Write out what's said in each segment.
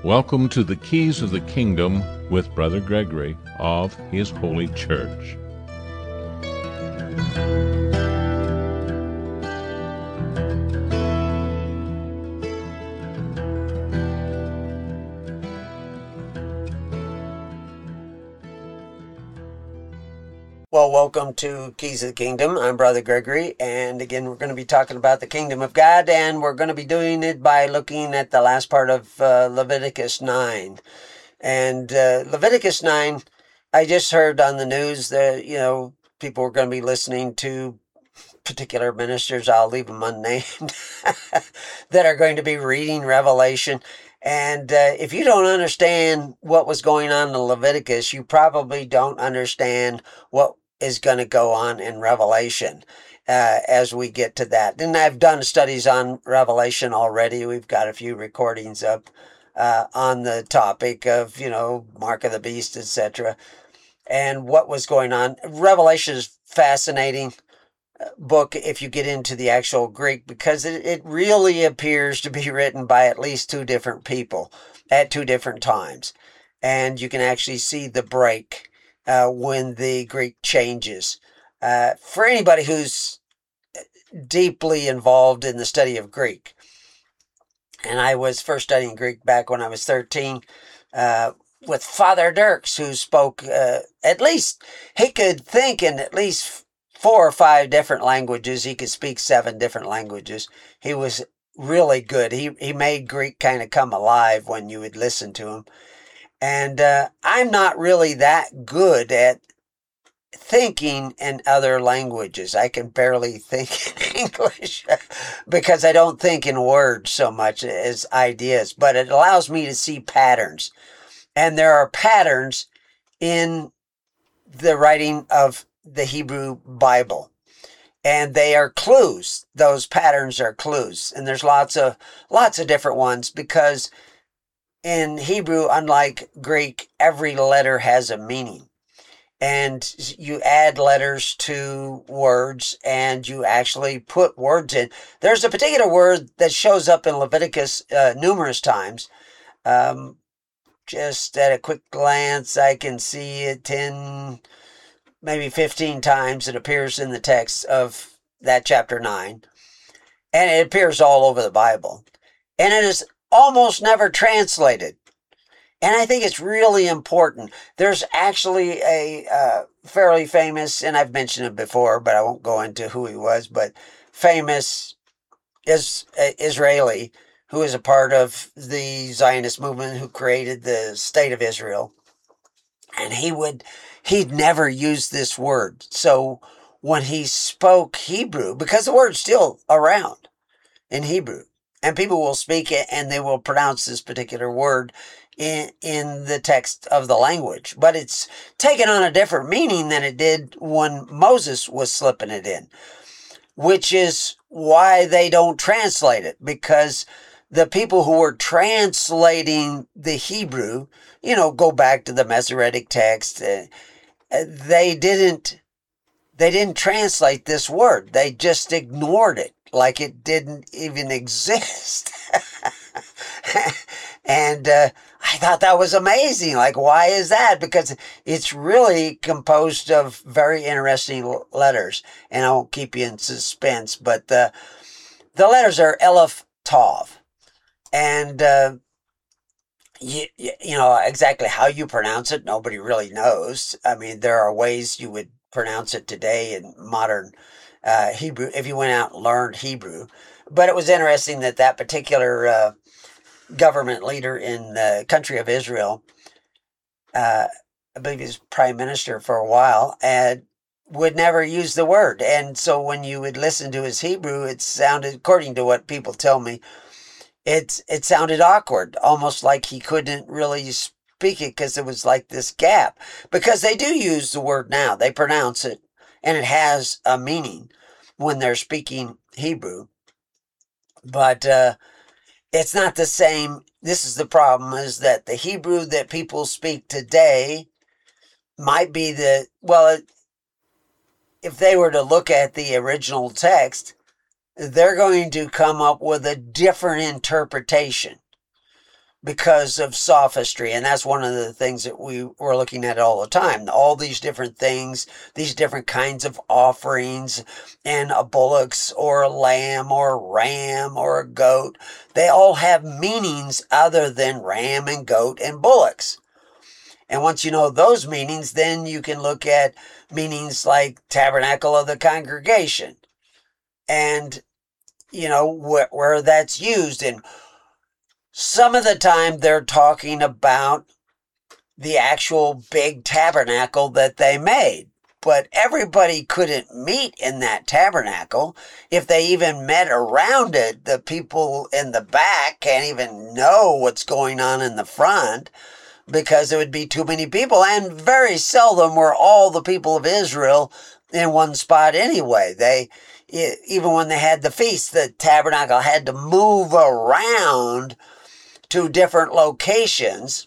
Welcome to the Keys of the Kingdom with Brother Gregory of His Holy Church. Well, welcome to Keys of the Kingdom. I'm Brother Gregory, and again, we're going to be talking about the Kingdom of God, and we're going to be doing it by looking at the last part of Leviticus 9. And Leviticus 9, I just heard on the news that, people were going to be listening to particular ministers, I'll leave them unnamed, that are going to be reading Revelation. And if you don't understand what was going on in Leviticus, you probably don't understand what is going to go on in Revelation as we get to that. And I've done studies on Revelation already. We've got a few recordings up on the topic of, Mark of the Beast, etc. and what was going on. Revelation is fascinating book if you get into the actual Greek, because it really appears to be written by at least two different people at two different times. And you can actually see the break when the Greek changes. For anybody who's deeply involved in the study of Greek, and I was first studying Greek back when I was 13, with Father Dirks, who spoke at least, he could think in at least 4 or 5 different languages. He could speak 7 different languages. He was really good. He made Greek kind of come alive when you would listen to him. And I'm not really that good at thinking in other languages. I can barely think in English because I don't think in words so much as ideas. But it allows me to see patterns. And there are patterns in the writing of the Hebrew Bible, and they are clues. Those patterns are clues, and there's lots of different ones, because in Hebrew, unlike Greek, every letter has a meaning, and you add letters to words, and you actually put words in. There's a particular word that shows up in Leviticus numerous times. Just at a quick glance, I can see it 10, maybe 15 times it appears in the text of that chapter 9. And it appears all over the Bible. And it is almost never translated. And I think it's really important. There's actually a fairly famous, and I've mentioned it before, but I won't go into who he was, but famous Israeli who is a part of the Zionist movement, who created the state of Israel. And he'd never used this word. So when he spoke Hebrew, because the word's still around in Hebrew, and people will speak it and they will pronounce this particular word in the text of the language, but it's taken on a different meaning than it did when Moses was slipping it in, which is why they don't translate it, because the people who were translating the Hebrew, go back to the Masoretic text, they didn't translate this word. They just ignored it like it didn't even exist. And I thought that was amazing. Like, why is that? Because it's really composed of very interesting letters. And I won't keep you in suspense, but the letters are Aleph, Tav. And exactly how you pronounce it, nobody really knows. I mean, there are ways you would pronounce it today in modern Hebrew if you went out and learned Hebrew. But it was interesting that particular government leader in the country of Israel, I believe he was prime minister for a while, and would never use the word. And so when you would listen to his Hebrew, it sounded, according to what people tell me, it sounded awkward, almost like he couldn't really speak it, because it was like this gap. Because they do use the word now. They pronounce it, and it has a meaning when they're speaking Hebrew. But it's not the same. This is the problem, is that the Hebrew that people speak today might be if they were to look at the original text, they're going to come up with a different interpretation because of sophistry. And that's one of the things that we were looking at all the time. All these different things, these different kinds of offerings, and a bullocks or a lamb or a ram or a goat, they all have meanings other than ram and goat and bullocks. And once you know those meanings, then you can look at meanings like tabernacle of the congregation. And, where that's used. And some of the time they're talking about the actual big tabernacle that they made. But everybody couldn't meet in that tabernacle. If they even met around it, the people in the back can't even know what's going on in the front, because it would be too many people. And very seldom were all the people of Israel in one spot anyway. Even when they had the feast, the tabernacle had to move around to different locations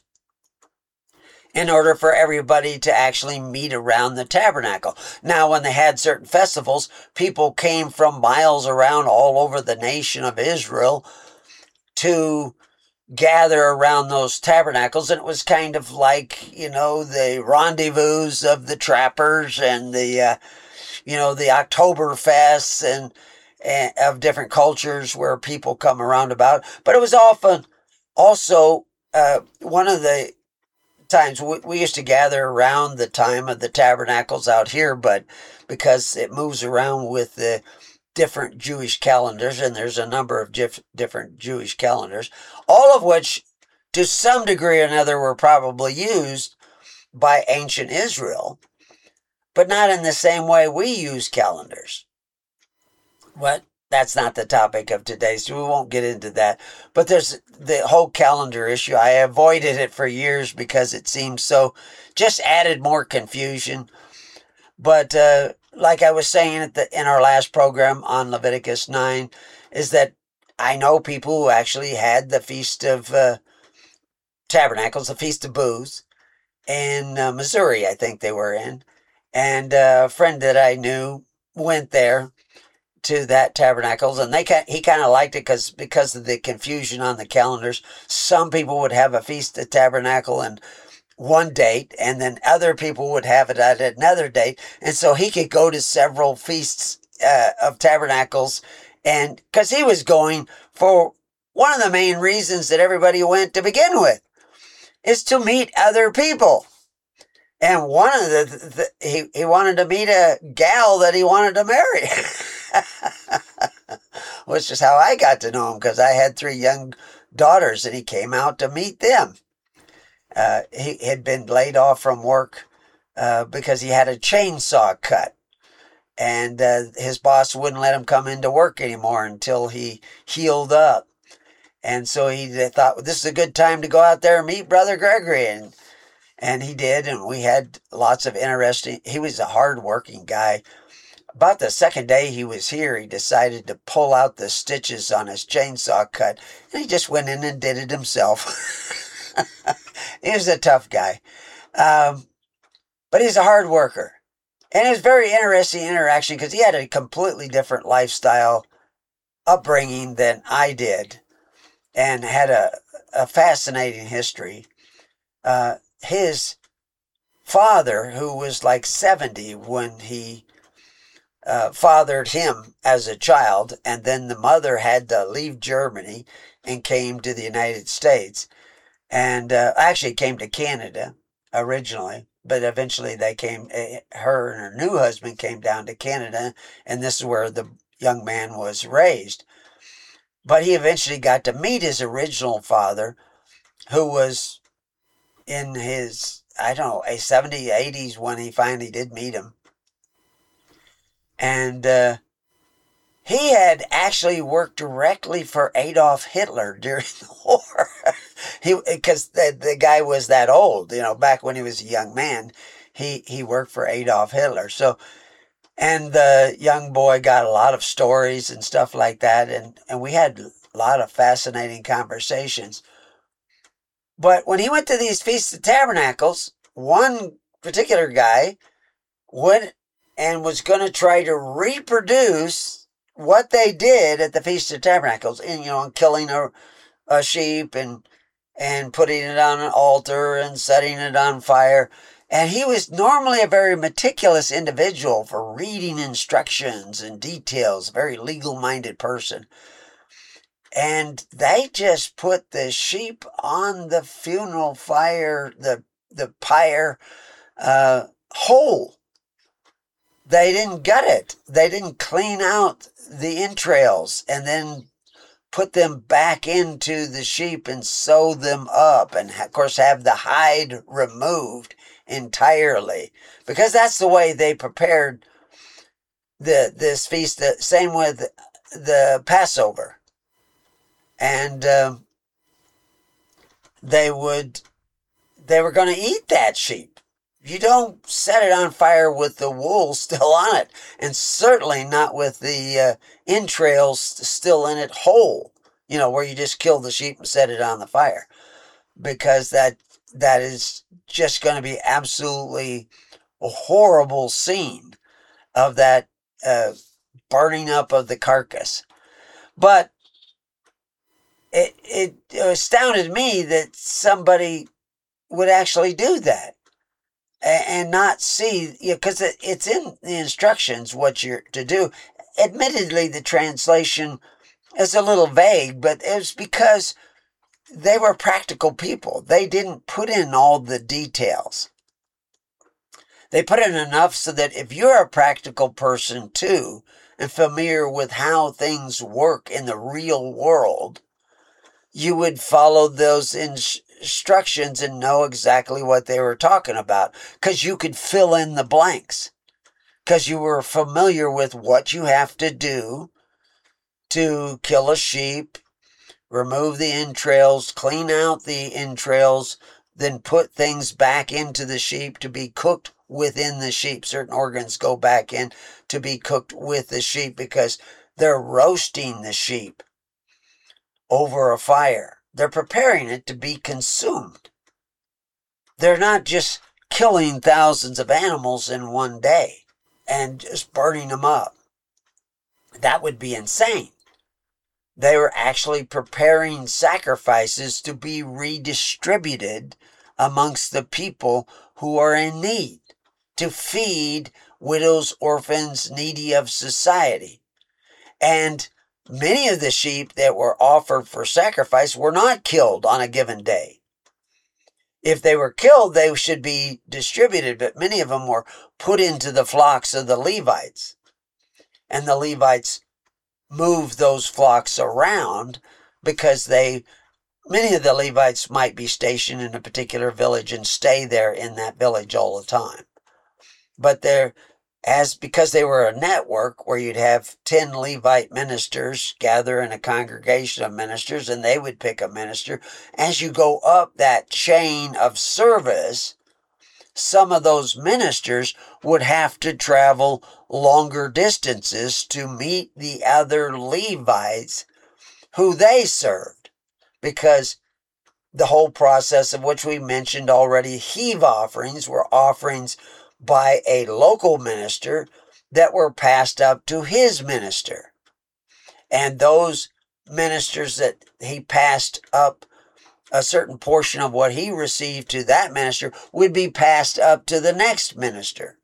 in order for everybody to actually meet around the tabernacle. Now, when they had certain festivals, people came from miles around all over the nation of Israel to gather around those tabernacles. And it was kind of like, the rendezvous of the trappers and the Oktoberfests and of different cultures where people come around about. But it was often also one of the times we used to gather around the time of the tabernacles out here, but because it moves around with the different Jewish calendars, and there's a number of different Jewish calendars, all of which to some degree or another were probably used by ancient Israel, but not in the same way we use calendars. But that's not the topic of today, so we won't get into that. But there's the whole calendar issue. I avoided it for years because it seems just added more confusion. But like I was saying in our last program on Leviticus 9, is that I know people who actually had the Feast of Tabernacles, the Feast of Booths, in Missouri, I think they were in. And a friend that I knew went there to that tabernacles, and he kind of liked it because of the confusion on the calendars. Some people would have a Feast of Tabernacle and one date, and then other people would have it at another date, and so he could go to several feasts of tabernacles, and because he was going for one of the main reasons that everybody went to begin with is to meet other people. And one of he wanted to meet a gal that he wanted to marry, which is how I got to know him, because I had 3 young daughters and he came out to meet them. He had been laid off from work because he had a chainsaw cut, and his boss wouldn't let him come into work anymore until he healed up. And so he thought, this is a good time to go out there and meet Brother Gregory. And he did, and we had lots of he was a hard-working guy. About the second day he was here, he decided to pull out the stitches on his chainsaw cut, and he just went in and did it himself. He was a tough guy. But he's a hard worker. And it was very interesting interaction because he had a completely different lifestyle upbringing than I did, and had a fascinating history. His father, who was like 70 when he fathered him as a child, and then the mother had to leave Germany and came to the United States, and actually came to Canada originally, but eventually they came, her and her new husband came down to Canada, and this is where the young man was raised. But he eventually got to meet his original father, who was in his, 70s, 80s when he finally did meet him. And he had actually worked directly for Adolf Hitler during the war. Because the guy was that old, back when he was a young man, he worked for Adolf Hitler. So, and the young boy got a lot of stories and stuff like that. And we had a lot of fascinating conversations. But when he went to these Feasts of Tabernacles, one particular guy went and was going to try to reproduce what they did at the Feast of Tabernacles, and killing a sheep and and putting it on an altar and setting it on fire. And he was normally a very meticulous individual for reading instructions and details, a very legal-minded person. And they just put the sheep on the funeral fire, the pyre, whole. They didn't gut it. They didn't clean out the entrails and then put them back into the sheep and sew them up, and of course have the hide removed entirely, because that's the way they prepared this feast. The same with the Passover, and they were going to eat that sheep. You don't set it on fire with the wool still on it, and certainly not with the entrails still in it whole, where you just kill the sheep and set it on the fire, because that is just going to be absolutely a horrible scene of that burning up of the carcass. But it astounded me that somebody would actually do that and not see, because it's in the instructions what you're to do. Admittedly, the translation is a little vague, but it was because they were practical people. They didn't put in all the details. They put in enough so that if you're a practical person too, and familiar with how things work in the real world, you would follow those instructions and know exactly what they were talking about, because you could fill in the blanks, because you were familiar with what you have to do to kill a sheep, remove the entrails, clean out the entrails, then put things back into the sheep to be cooked within the sheep. Certain organs go back in to be cooked with the sheep, because they're roasting the sheep over a fire. They're preparing it to be consumed. They're not just killing thousands of animals in one day and just burning them up. That would be insane. They were actually preparing sacrifices to be redistributed amongst the people who are in need, to feed widows, orphans, needy of society. And many of the sheep that were offered for sacrifice were not killed on a given day. If they were killed, they should be distributed, but many of them were put into the flocks of the Levites. And the Levites moved those flocks around, because many of the Levites might be stationed in a particular village and stay there in that village all the time. But because they were a network where you'd have 10 Levite ministers gather in a congregation of ministers, and they would pick a minister. As you go up that chain of service, some of those ministers would have to travel longer distances to meet the other Levites who they served, because the whole process of which we mentioned already, heave offerings were offerings by a local minister that were passed up to his minister. And those ministers that he passed up a certain portion of what he received to that minister would be passed up to the next minister.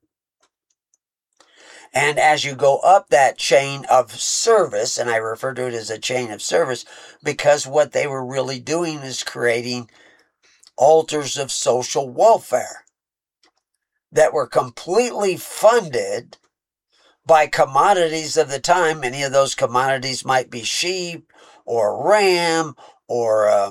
And as you go up that chain of service, and I refer to it as a chain of service, because what they were really doing is creating altars of social welfare that were completely funded by commodities of the time. Many of those commodities might be sheep or ram or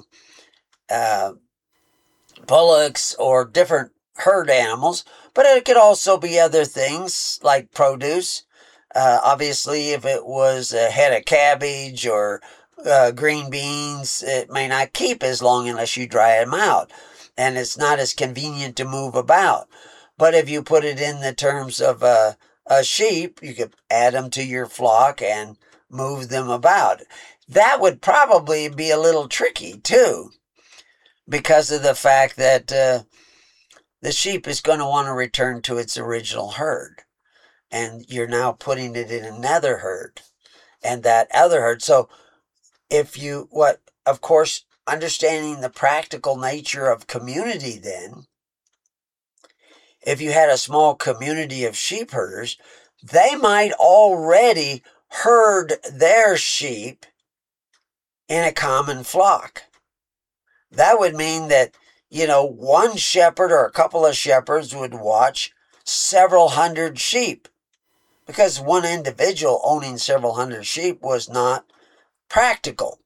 bullocks or different herd animals, but it could also be other things like produce. Obviously, if it was a head of cabbage or green beans, it may not keep as long unless you dry them out, and it's not as convenient to move about. But if you put it in the terms of a sheep, you could add them to your flock and move them about. That would probably be a little tricky too, because of the fact that the sheep is going to want to return to its original herd. And you're now putting it in another herd and that other herd. So of course, understanding the practical nature of community then, if you had a small community of sheep herders, they might already herd their sheep in a common flock. That would mean that, one shepherd or a couple of shepherds would watch several hundred sheep, because one individual owning several hundred sheep was not practical.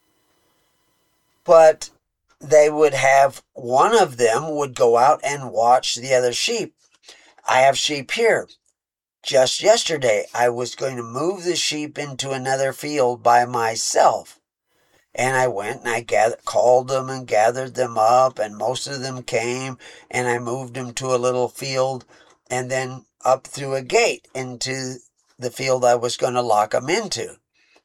But they would have, one of them would go out and watch the other sheep. I have sheep here. Just yesterday, I was going to move the sheep into another field by myself. And I went and I called them and gathered them up, and most of them came, and I moved them to a little field and then up through a gate into the field I was going to lock them into.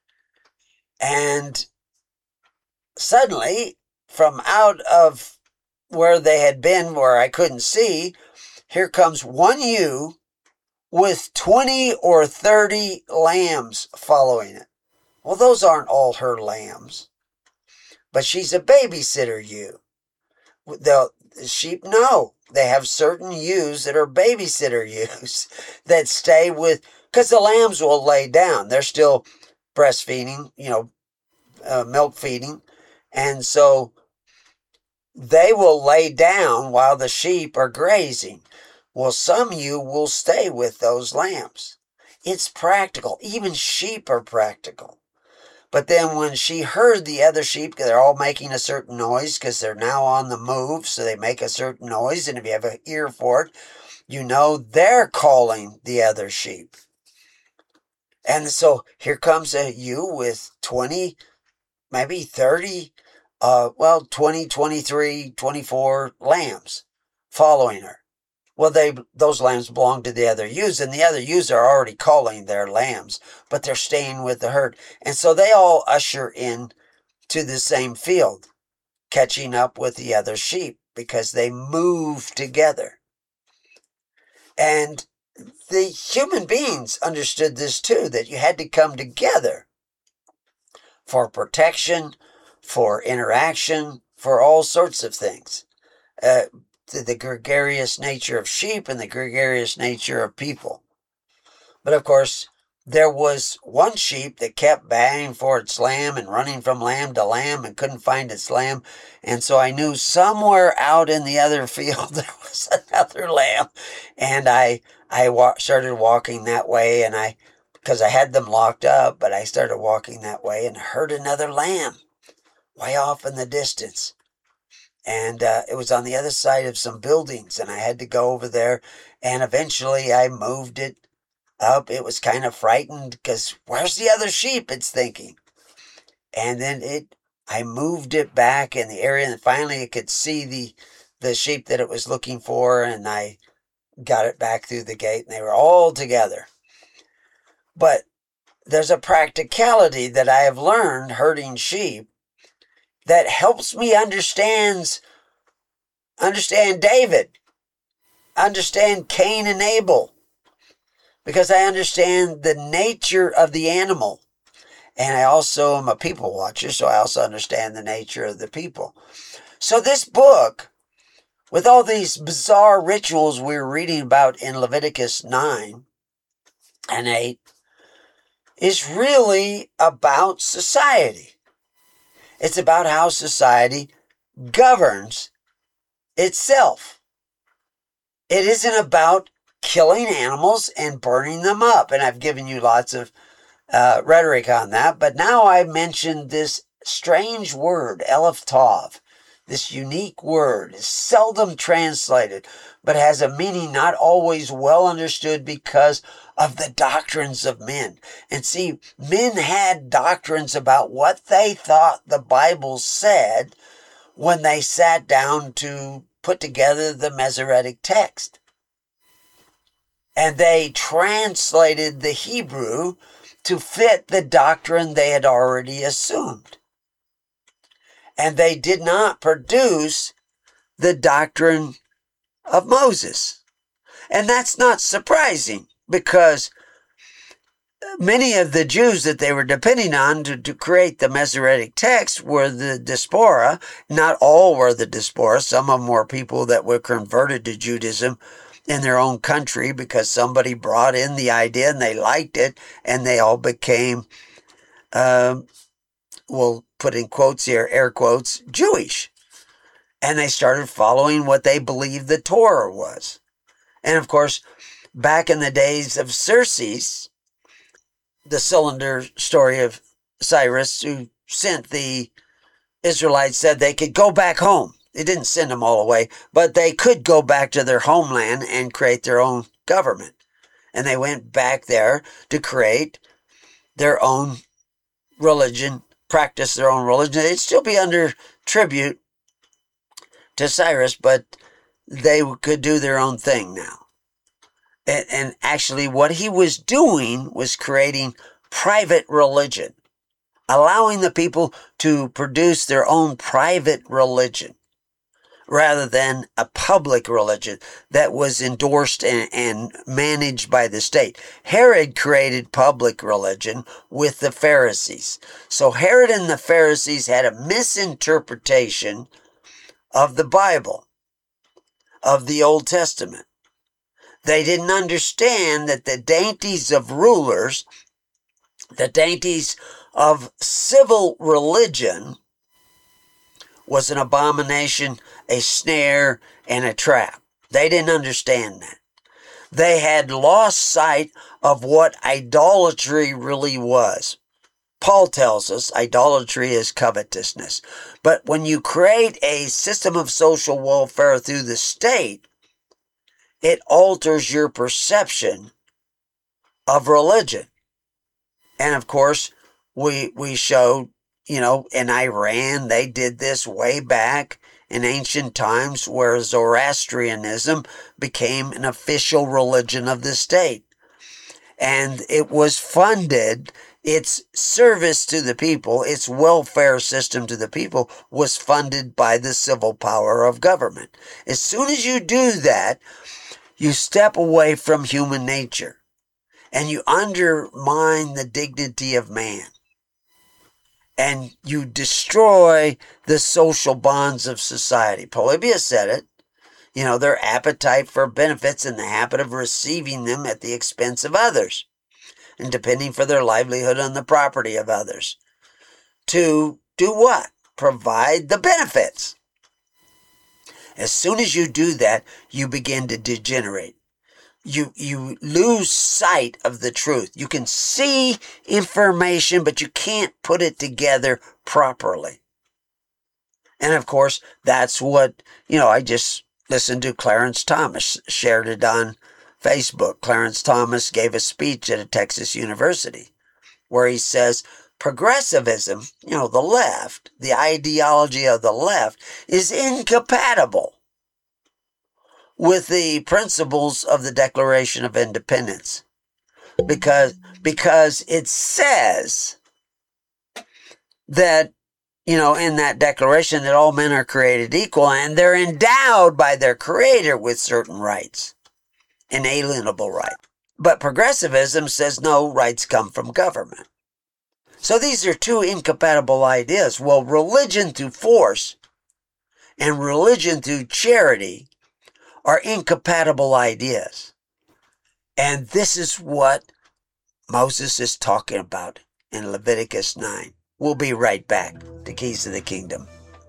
And suddenly, from out of where they had been, where I couldn't see, here comes one ewe with 20 or 30 lambs following it. Well, those aren't all her lambs. But she's a babysitter ewe. The sheep know. They have certain ewes that are babysitter ewes that stay with, because the lambs will lay down. They're still breastfeeding, milk feeding. And so they will lay down while the sheep are grazing. Well, some ewe will stay with those lambs. It's practical. Even sheep are practical. But then when she heard the other sheep, they're all making a certain noise because they're now on the move, so they make a certain noise. And if you have an ear for it, they're calling the other sheep. And so here comes a ewe with 20, maybe 30, 20, 23, 24 lambs following her. Well, those lambs belong to the other ewes, and the other ewes are already calling their lambs, but they're staying with the herd. And so they all usher in to the same field, catching up with the other sheep because they move together. And the human beings understood this too, that you had to come together for protection, for interaction, for all sorts of things. The gregarious nature of sheep and the gregarious nature of people. But of course, there was one sheep that kept baying for its lamb and running from lamb to lamb and couldn't find its lamb. And so I knew somewhere out in the other field there was another lamb. And I started walking that way, and because I had them locked up, but I started walking that way and heard another lamb way off in the distance. And it was on the other side of some buildings, and I had to go over there. And eventually I moved it up. It was kind of frightened because where's the other sheep? It's thinking. And then I moved it back in the area, and finally it could see the sheep that it was looking for, and I got it back through the gate, and they were all together. But there's a practicality that I have learned herding sheep that helps me understand David, understand Cain and Abel, because I understand the nature of the animal. And I also am a people watcher, so I also understand the nature of the people. So this book, with all these bizarre rituals we're reading about in Leviticus 9 and 8, is really about society. It's about how society governs itself. It isn't about killing animals and burning them up. And I've given you lots of rhetoric on that. But now I mentioned this strange word, Eleph Tov. This unique word is seldom translated, but has a meaning not always well understood because of the doctrines of men. And see, men had doctrines about what they thought the Bible said when they sat down to put together the Masoretic text. And they translated the Hebrew to fit the doctrine they had already assumed. And they did not produce the doctrine of Moses. And that's not surprising, because many of the Jews that they were depending on to create the Masoretic text were the diaspora. Not all were the diaspora. Some of them were people that were converted to Judaism in their own country because somebody brought in the idea and they liked it, and they all became, we'll put in quotes here, air quotes, Jewish. And they started following what they believed the Torah was. And of course, back in the days of Xerxes, the cylinder story of Cyrus, who sent the Israelites, said they could go back home. They didn't send them all away, but they could go back to their homeland and create their own government. And they went back there to create their own religion, practice their own religion. They'd still be under tribute to Cyrus, but they could do their own thing now. And actually what he was doing was creating private religion, allowing the people to produce their own private religion rather than a public religion that was endorsed and managed by the state. Herod created public religion with the Pharisees. So Herod and the Pharisees had a misinterpretation of the Bible, of the Old Testament. They didn't understand that the dainties of rulers, the dainties of civil religion, was an abomination, a snare, and a trap. They didn't understand that. They had lost sight of what idolatry really was. Paul tells us idolatry is covetousness. But when you create a system of social welfare through the state, it alters your perception of religion. And of course, we showed, in Iran, they did this way back in ancient times where Zoroastrianism became an official religion of the state. And it was funded, its service to the people, its welfare system to the people was funded by the civil power of government. As soon as you do that, you step away from human nature and you undermine the dignity of man. And you destroy the social bonds of society. Polybius said it. Their appetite for benefits and the habit of receiving them at the expense of others, and depending for their livelihood on the property of others. To do what? Provide the benefits. As soon as you do that, you begin to degenerate. You lose sight of the truth. You can see information, but you can't put it together properly. And of course, that's what, I just listened to Clarence Thomas, shared it on Facebook. Clarence Thomas gave a speech at a Texas university where he says progressivism, the left, the ideology of the left, is incompatible with the principles of the Declaration of Independence. Because it says that, in that declaration that all men are created equal and they're endowed by their Creator with certain rights, inalienable right. But progressivism says no, rights come from government. So these are two incompatible ideas. Well, religion through force and religion through charity are incompatible ideas. And this is what Moses is talking about in Leviticus 9. We'll be right back to Keys to the Kingdom.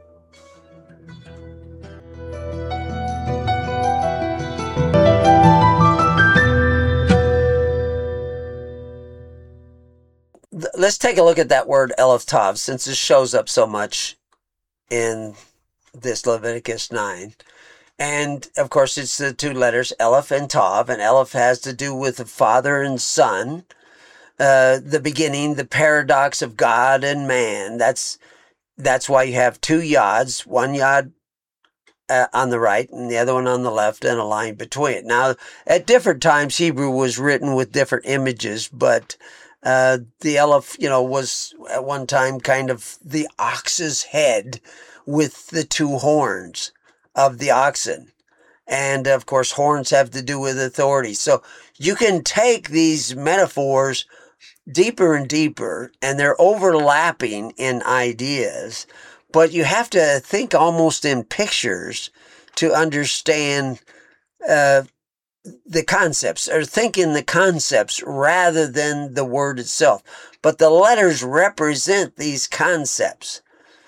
Let's take a look at that word Eleph Tav, since it shows up so much in this Leviticus 9. And, of course, it's the two letters, Eleph and Tav. And Eleph has to do with the father and son, the beginning, the paradox of God and man. That's why you have two yods, one yod on the right and the other one on the left, and a line between it. Now, at different times, Hebrew was written with different images, but the Eleph, was at one time kind of the ox's head with the two horns of the oxen. And of course, horns have to do with authority. So you can take these metaphors deeper and deeper, and they're overlapping in ideas, but you have to think almost in pictures to understand the concepts, or think in the concepts rather than the word itself. But the letters represent these concepts.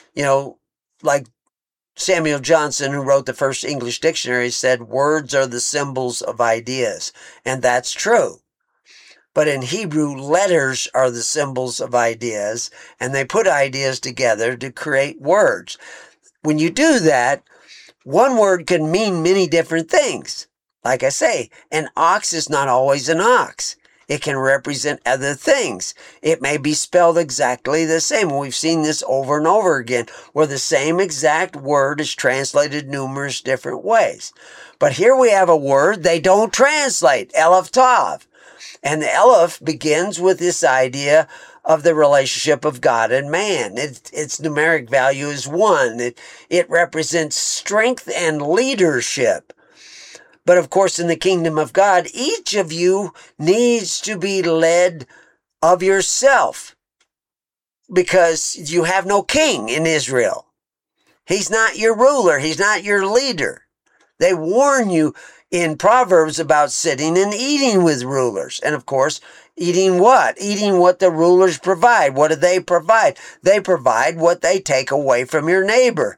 Like Samuel Johnson, who wrote the first English dictionary, said words are the symbols of ideas. And that's true. But in Hebrew, letters are the symbols of ideas, and they put ideas together to create words. When you do that, one word can mean many different things. Like I say, an ox is not always an ox. It can represent other things. It may be spelled exactly the same. We've seen this over and over again, where the same exact word is translated numerous different ways. But here we have a word they don't translate, Aleph Tav. And the Aleph begins with this idea of the relationship of God and man. Its numeric value is 1. It represents strength and leadership. But of course, in the kingdom of God, each of you needs to be led of yourself, because you have no king in Israel. He's not your ruler. He's not your leader. They warn you in Proverbs about sitting and eating with rulers. And of course, eating what? Eating what the rulers provide. What do they provide? They provide what they take away from your neighbor.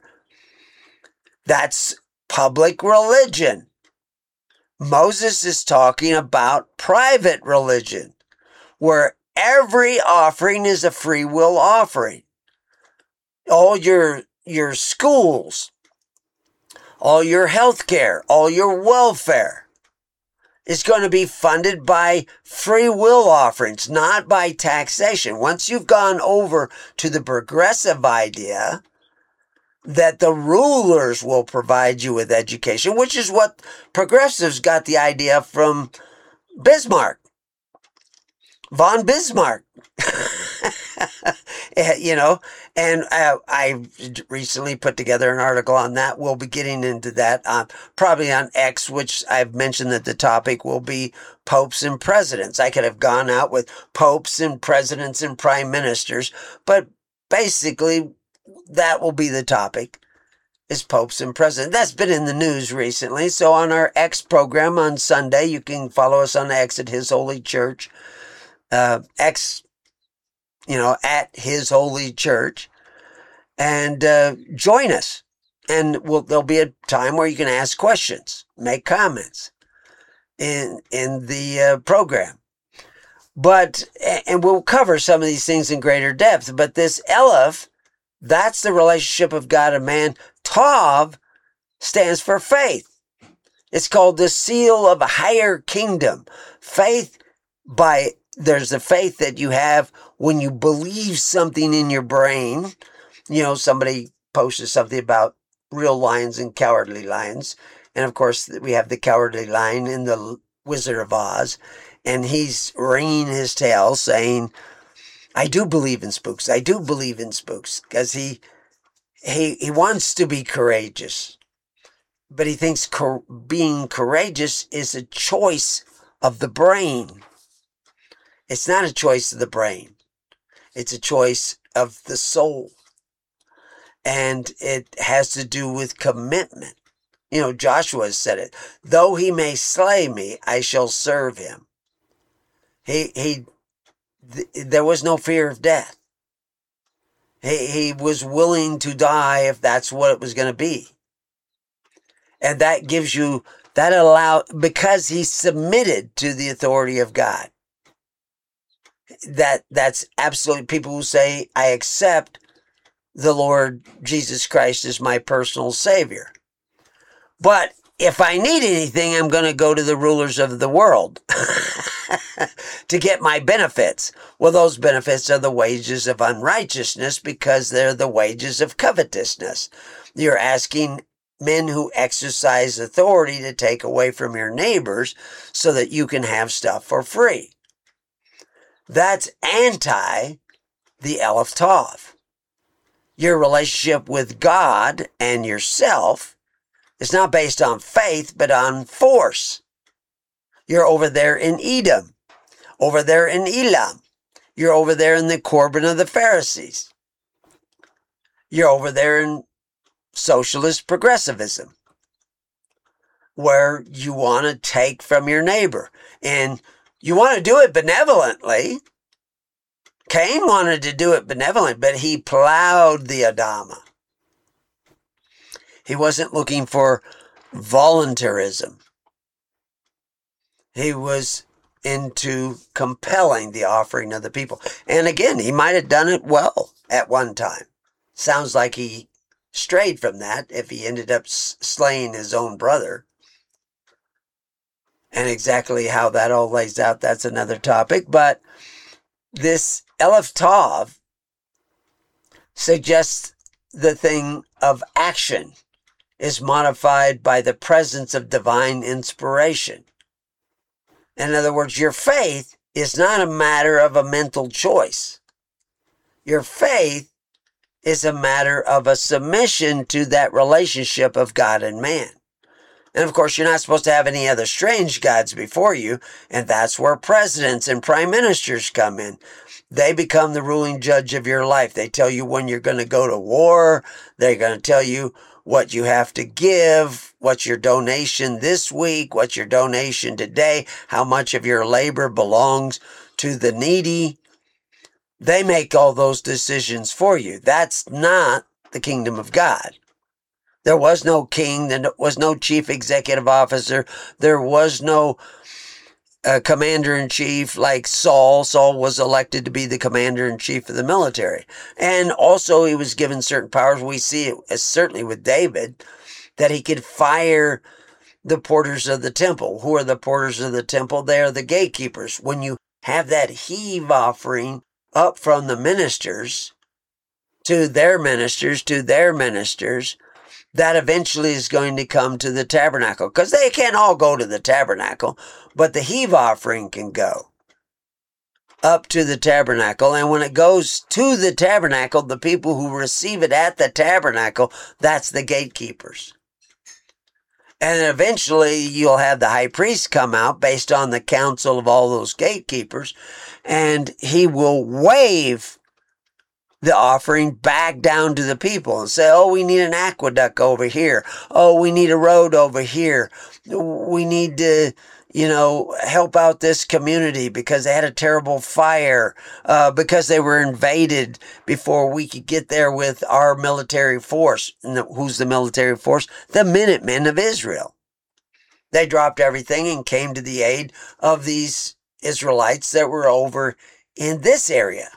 That's public religion. Moses is talking about private religion, where every offering is a free will offering. All your schools, all your health care, all your welfare is going to be funded by free will offerings, not by taxation. Once you've gone over to the progressive idea that the rulers will provide you with education, which is what progressives got the idea from Bismarck, von Bismarck. And I recently put together an article on that. We'll be getting into that probably on X, which I've mentioned that the topic will be popes and presidents. I could have gone out with popes and presidents and prime ministers, but basically that will be the topic, is popes and presidents. That's been in the news recently. So on our X program on Sunday, you can follow us on X at His Holy Church. X, at His Holy Church, and join us. And there'll be a time where you can ask questions, make comments in the program. And we'll cover some of these things in greater depth. But this Aleph, that's the relationship of God and man. Tav stands for faith. It's called the seal of a higher kingdom. Faith there's the faith that you have when you believe something in your brain. Somebody posted something about real lions and cowardly lions. And of course, we have the cowardly lion in the Wizard of Oz. And he's ringing his tail saying, I do believe in spooks. I do believe in spooks. Because he wants to be courageous. But he thinks being courageous is a choice of the brain. It's not a choice of the brain. It's a choice of the soul. And it has to do with commitment. Joshua said it. Though he may slay me, I shall serve him. There was no fear of death. He was willing to die if that's what it was going to be. And that gives you, because he submitted to the authority of God. That's absolutely, people who say, I accept the Lord Jesus Christ as my personal Savior. But if I need anything, I'm going to go to the rulers of the world to get my benefits. Well, those benefits are the wages of unrighteousness, because they're the wages of covetousness. You're asking men who exercise authority to take away from your neighbors so that you can have stuff for free. That's anti the Aleph Tav. Your relationship with God and yourself is not based on faith, but on force. You're over there in Edom, over there in Elam, You're over there in the Corbin of the Pharisees. You're over there in socialist progressivism, where you want to take from your neighbor. And you want to do it benevolently. Cain wanted to do it benevolently, but he plowed the Adama. He wasn't looking for voluntarism. He was into compelling the offering of the people. And again, he might have done it well at one time. Sounds like he strayed from that if he ended up slaying his own brother. And exactly how that all lays out, that's another topic. But this Aleph Tav suggests the thing of action is modified by the presence of divine inspiration. In other words, your faith is not a matter of a mental choice. Your faith is a matter of a submission to that relationship of God and man. And of course, you're not supposed to have any other strange gods before you, and that's where presidents and prime ministers come in. They become the ruling judge of your life. They tell you when you're going to go to war. They're going to tell you what you have to give, what's your donation this week, what's your donation today, how much of your labor belongs to the needy. They make all those decisions for you. That's not the kingdom of God. There was no king. There was no chief executive officer. There was no commander-in-chief like Saul. Saul was elected to be the commander-in-chief of the military. And also he was given certain powers. We see it certainly with David, that he could fire the porters of the temple. Who are the porters of the temple? They are the gatekeepers. When you have that heave offering up from the ministers to their ministers, that eventually is going to come to the tabernacle. Because they can't all go to the tabernacle, but the heave offering can go up to the tabernacle. And when it goes to the tabernacle, the people who receive it at the tabernacle, that's the gatekeepers. And eventually you'll have the high priest come out based on the counsel of all those gatekeepers, and he will wave the offering back down to the people and say, oh, we need an aqueduct over here. Oh, we need a road over here. We need to, help out this community because they had a terrible fire, because they were invaded before we could get there with our military force. And who's the military force? The Minutemen of Israel. They dropped everything and came to the aid of these Israelites that were over in this area.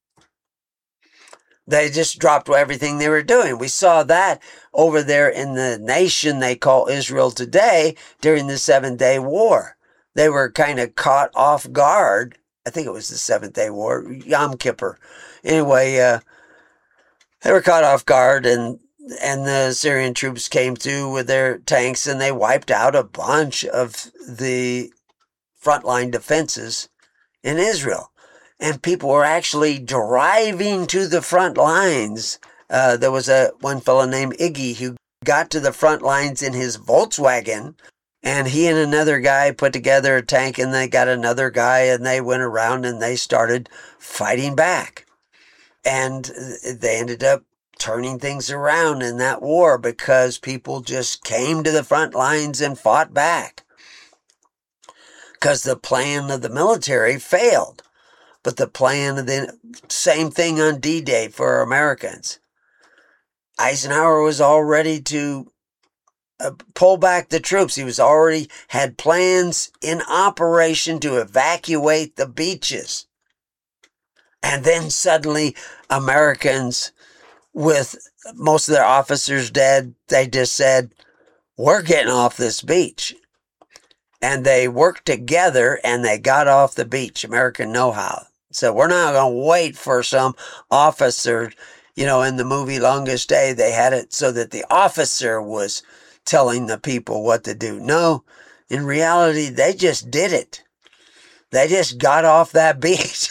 They just dropped everything they were doing. We saw that over there in the nation they call Israel today during the 7-Day War. They were kind of caught off guard. I think it was the 7th-Day War, Yom Kippur. Anyway, they were caught off guard, and the Syrian troops came through with their tanks, and they wiped out a bunch of the frontline defenses in Israel. And people were actually driving to the front lines. There was one fellow named Iggy who got to the front lines in his Volkswagen, and he and another guy put together a tank, and they got another guy, and they went around and they started fighting back. And they ended up turning things around in that war because people just came to the front lines and fought back. Because the plan of the military failed. But the plan of the same thing on D-Day for Americans. Eisenhower was all ready to pull back the troops. He was already had plans in operation to evacuate the beaches. And then suddenly Americans, with most of their officers dead, they just said, we're getting off this beach. And they worked together and they got off the beach. American know-how. So we're not going to wait for some officer, in the movie Longest Day, they had it so that the officer was telling the people what to do. No, in reality, they just did it. They just got off that beach.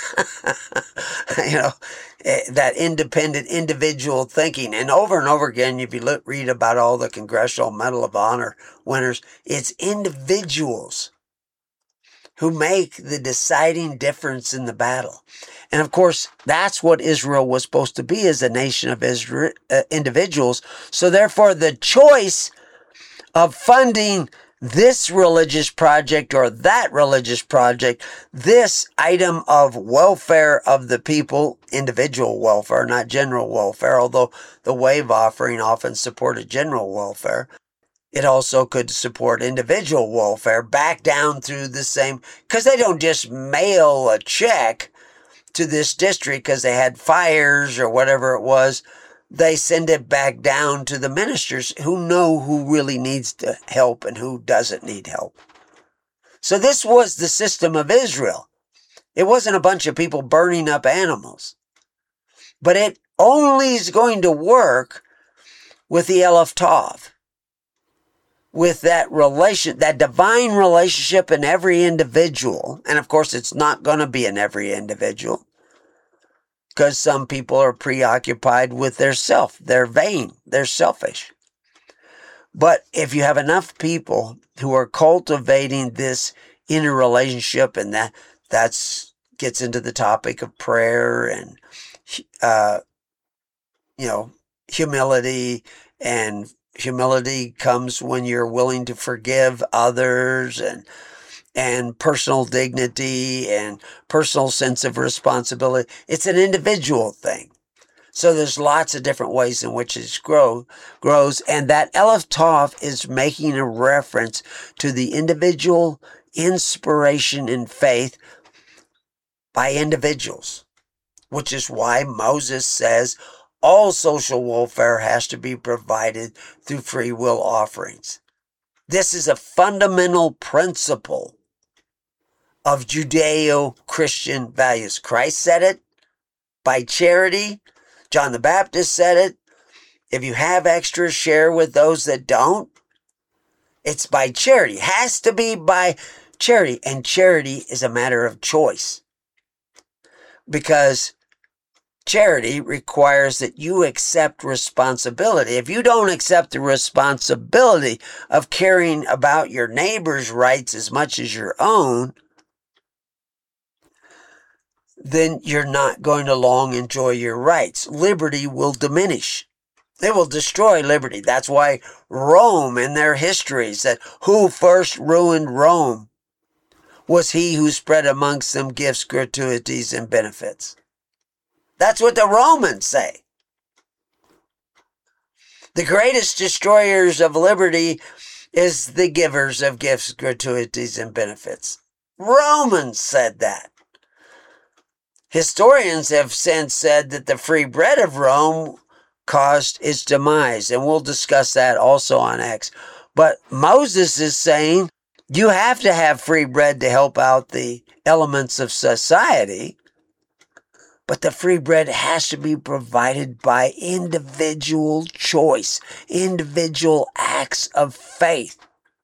That independent individual thinking. And over again, if you read about all the Congressional Medal of Honor winners, it's individuals who make the deciding difference in the battle. And of course, that's what Israel was supposed to be, as a nation of individuals. So therefore, the choice of funding this religious project or that religious project, this item of welfare of the people, individual welfare, not general welfare, although the wave offering often supported general welfare. It also could support individual welfare back down through the same, because they don't just mail a check to this district because they had fires or whatever it was. They send it back down to the ministers who know who really needs the help and who doesn't need help. So this was the system of Israel. It wasn't a bunch of people burning up animals. But it only is going to work with the Aleph Tav, with that relation, that divine relationship in every individual. And of course, it's not going to be in every individual, because some people are preoccupied with their self. They're vain. They're selfish. But if you have enough people who are cultivating this inner relationship, and that's gets into the topic of prayer and, humility, and humility comes when you're willing to forgive others, and personal dignity and personal sense of responsibility. It's an individual thing. So there's lots of different ways in which it grows. And that Aleph Tav is making a reference to the individual inspiration and faith by individuals, which is why Moses says all social welfare has to be provided through free will offerings. This is a fundamental principle of Judeo-Christian values. Christ said it by charity. John the Baptist said it. If you have extra, share with those that don't. It's by charity. It has to be by charity. And charity is a matter of choice, because charity requires that you accept responsibility. If you don't accept the responsibility of caring about your neighbor's rights as much as your own, then you're not going to long enjoy your rights. Liberty will diminish. They will destroy liberty. That's why Rome, in their history, said, who first ruined Rome was he who spread amongst them gifts, gratuities, and benefits. That's what the Romans say. The greatest destroyers of liberty is the givers of gifts, gratuities, and benefits. Romans said that. Historians have since said that the free bread of Rome caused its demise, and we'll discuss that also on X. But Moses is saying you have to have free bread to help out the elements of society, but the free bread has to be provided by individual choice, individual acts of faith.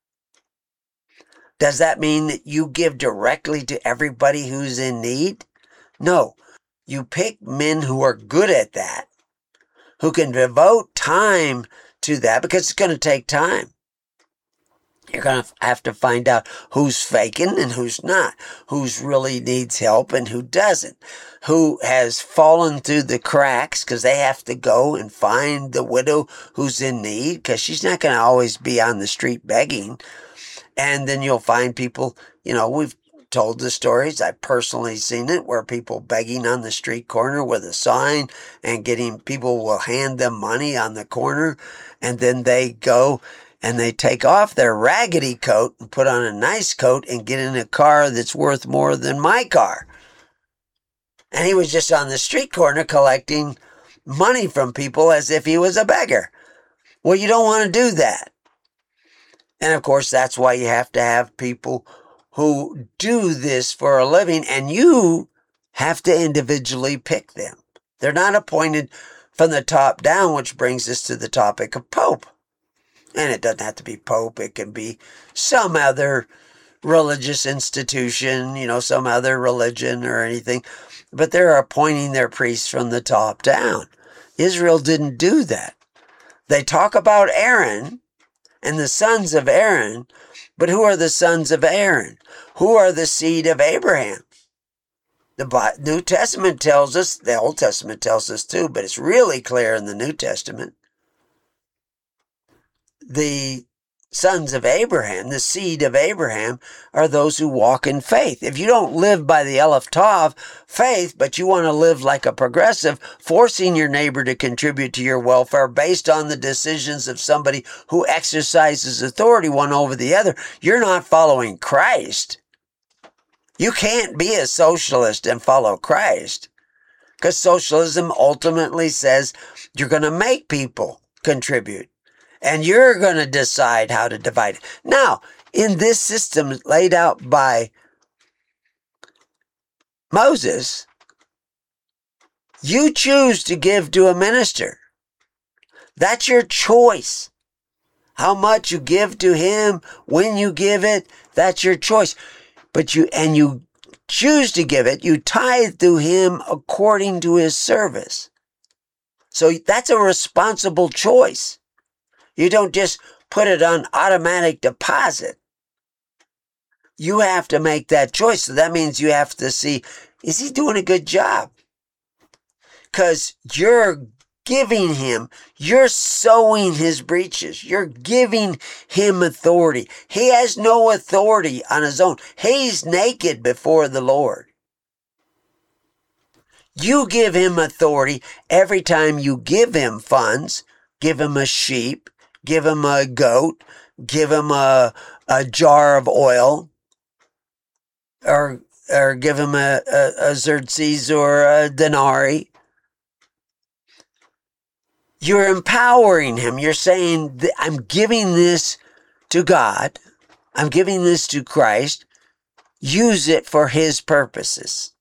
Does that mean that you give directly to everybody who's in need? No, you pick men who are good at that, who can devote time to that, because it's going to take time. You're going to have to find out who's faking and who's not, who's really needs help and who doesn't, who has fallen through the cracks because they have to go and find the widow who's in need, because she's not going to always be on the street begging. And then you'll find people, we've told the stories. I've personally seen it, where people begging on the street corner with a sign and people will hand them money on the corner, and then they go and they take off their raggedy coat and put on a nice coat and get in a car that's worth more than my car. And he was just on the street corner collecting money from people as if he was a beggar. Well, you don't want to do that. And of course, that's why you have to have people who do this for a living, and you have to individually pick them. They're not appointed from the top down, which brings us to the topic of Pope. And it doesn't have to be Pope. It can be some other religious institution, some other religion or anything. But they're appointing their priests from the top down. Israel didn't do that. They talk about Aaron and the sons of Aaron. But who are the sons of Aaron? Who are the seed of Abraham? The New Testament tells us, the Old Testament tells us too, but it's really clear in the New Testament. The sons of Abraham, the seed of Abraham, are those who walk in faith. If you don't live by the Aleph Tav, faith, but you want to live like a progressive, forcing your neighbor to contribute to your welfare based on the decisions of somebody who exercises authority one over the other, you're not following Christ. You can't be a socialist and follow Christ, because socialism ultimately says you're going to make people contribute. And you're going to decide how to divide it. Now, in this system laid out by Moses, you choose to give to a minister. That's your choice. How much you give to him, when you give it, that's your choice. But you choose to give it, you tithe to him according to his service. So that's a responsible choice. You don't just put it on automatic deposit. You have to make that choice. So that means you have to see, is he doing a good job? Because you're giving him, you're sowing his breeches. You're giving him authority. He has no authority on his own. He's naked before the Lord. You give him authority every time you give him funds, give him a sheep, give him a goat, give him a jar of oil, or give him a xerxes or a denarii. You're empowering him. You're saying, I'm giving this to God. I'm giving this to Christ. Use it for his purposes.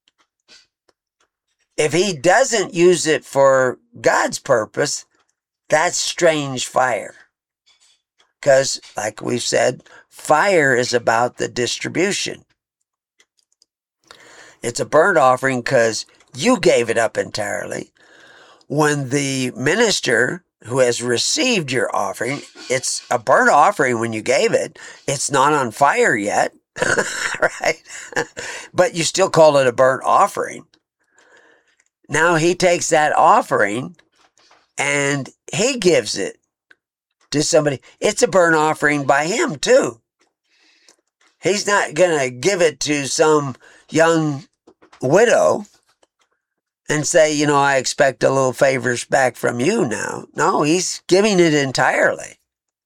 If he doesn't use it for God's purpose, that's strange fire. Because, like we've said, fire is about the distribution. It's a burnt offering because you gave it up entirely. When the minister who has received your offering, it's a burnt offering when you gave it. It's not on fire yet, right? But you still call it a burnt offering. Now he takes that offering and he gives it to somebody. It's a burnt offering by him too. He's not going to give it to some young widow and say, I expect a little favors back from you now. No, he's giving it entirely.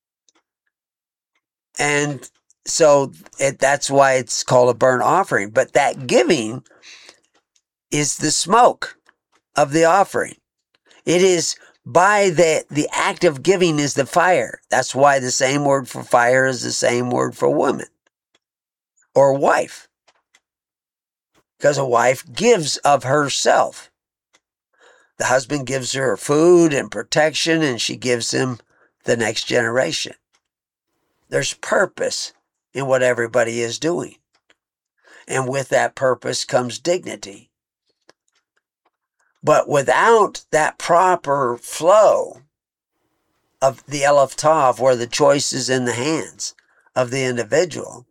And so that's why it's called a burnt offering. But that giving is the smoke of the offering. It is by the act of giving is the fire. That's why the same word for fire is the same word for woman or wife. Because a wife gives of herself. The husband gives her food and protection, and she gives him the next generation. There's purpose in what everybody is doing. And with that purpose comes dignity. But without that proper flow of the Aleph Tav, where the choice is in the hands of the individual,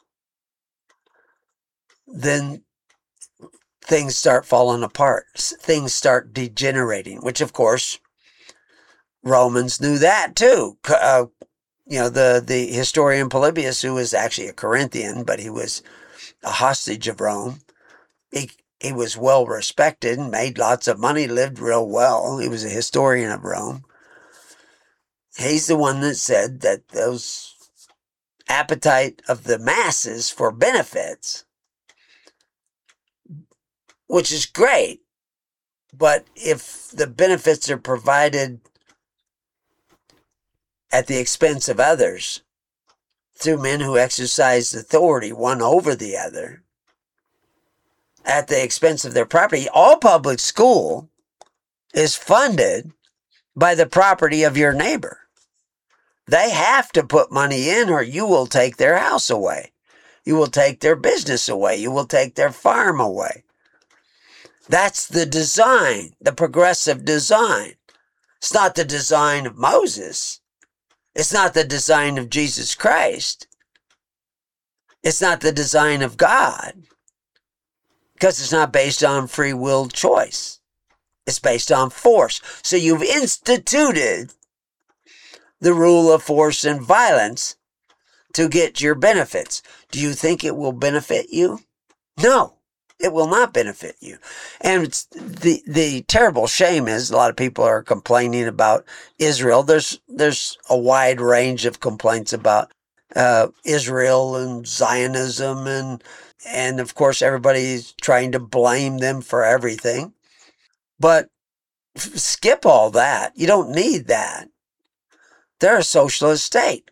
then things start falling apart. Things start degenerating, which of course Romans knew that too. The historian Polybius, who was actually a Corinthian, but he was a hostage of Rome. He was well respected and made lots of money, lived real well. He was a historian of Rome. He's the one that said that those appetite of the masses for benefits, which is great, but if the benefits are provided at the expense of others through men who exercise authority one over the other, at the expense of their property, all public school is funded by the property of your neighbor. They have to put money in or you will take their house away. You will take their business away. You will take their farm away. That's the design, the progressive design. It's not the design of Moses. It's not the design of Jesus Christ. It's not the design of God, because it's not based on free will choice. It's based on force. So you've instituted the rule of force and violence to get your benefits. Do you think it will benefit you? No, it will not benefit you. And it's the terrible shame is a lot of people are complaining about Israel. There's a wide range of complaints about Israel and Zionism, and of course everybody's trying to blame them for everything. But skip all that. You don't need that. They're a socialist state.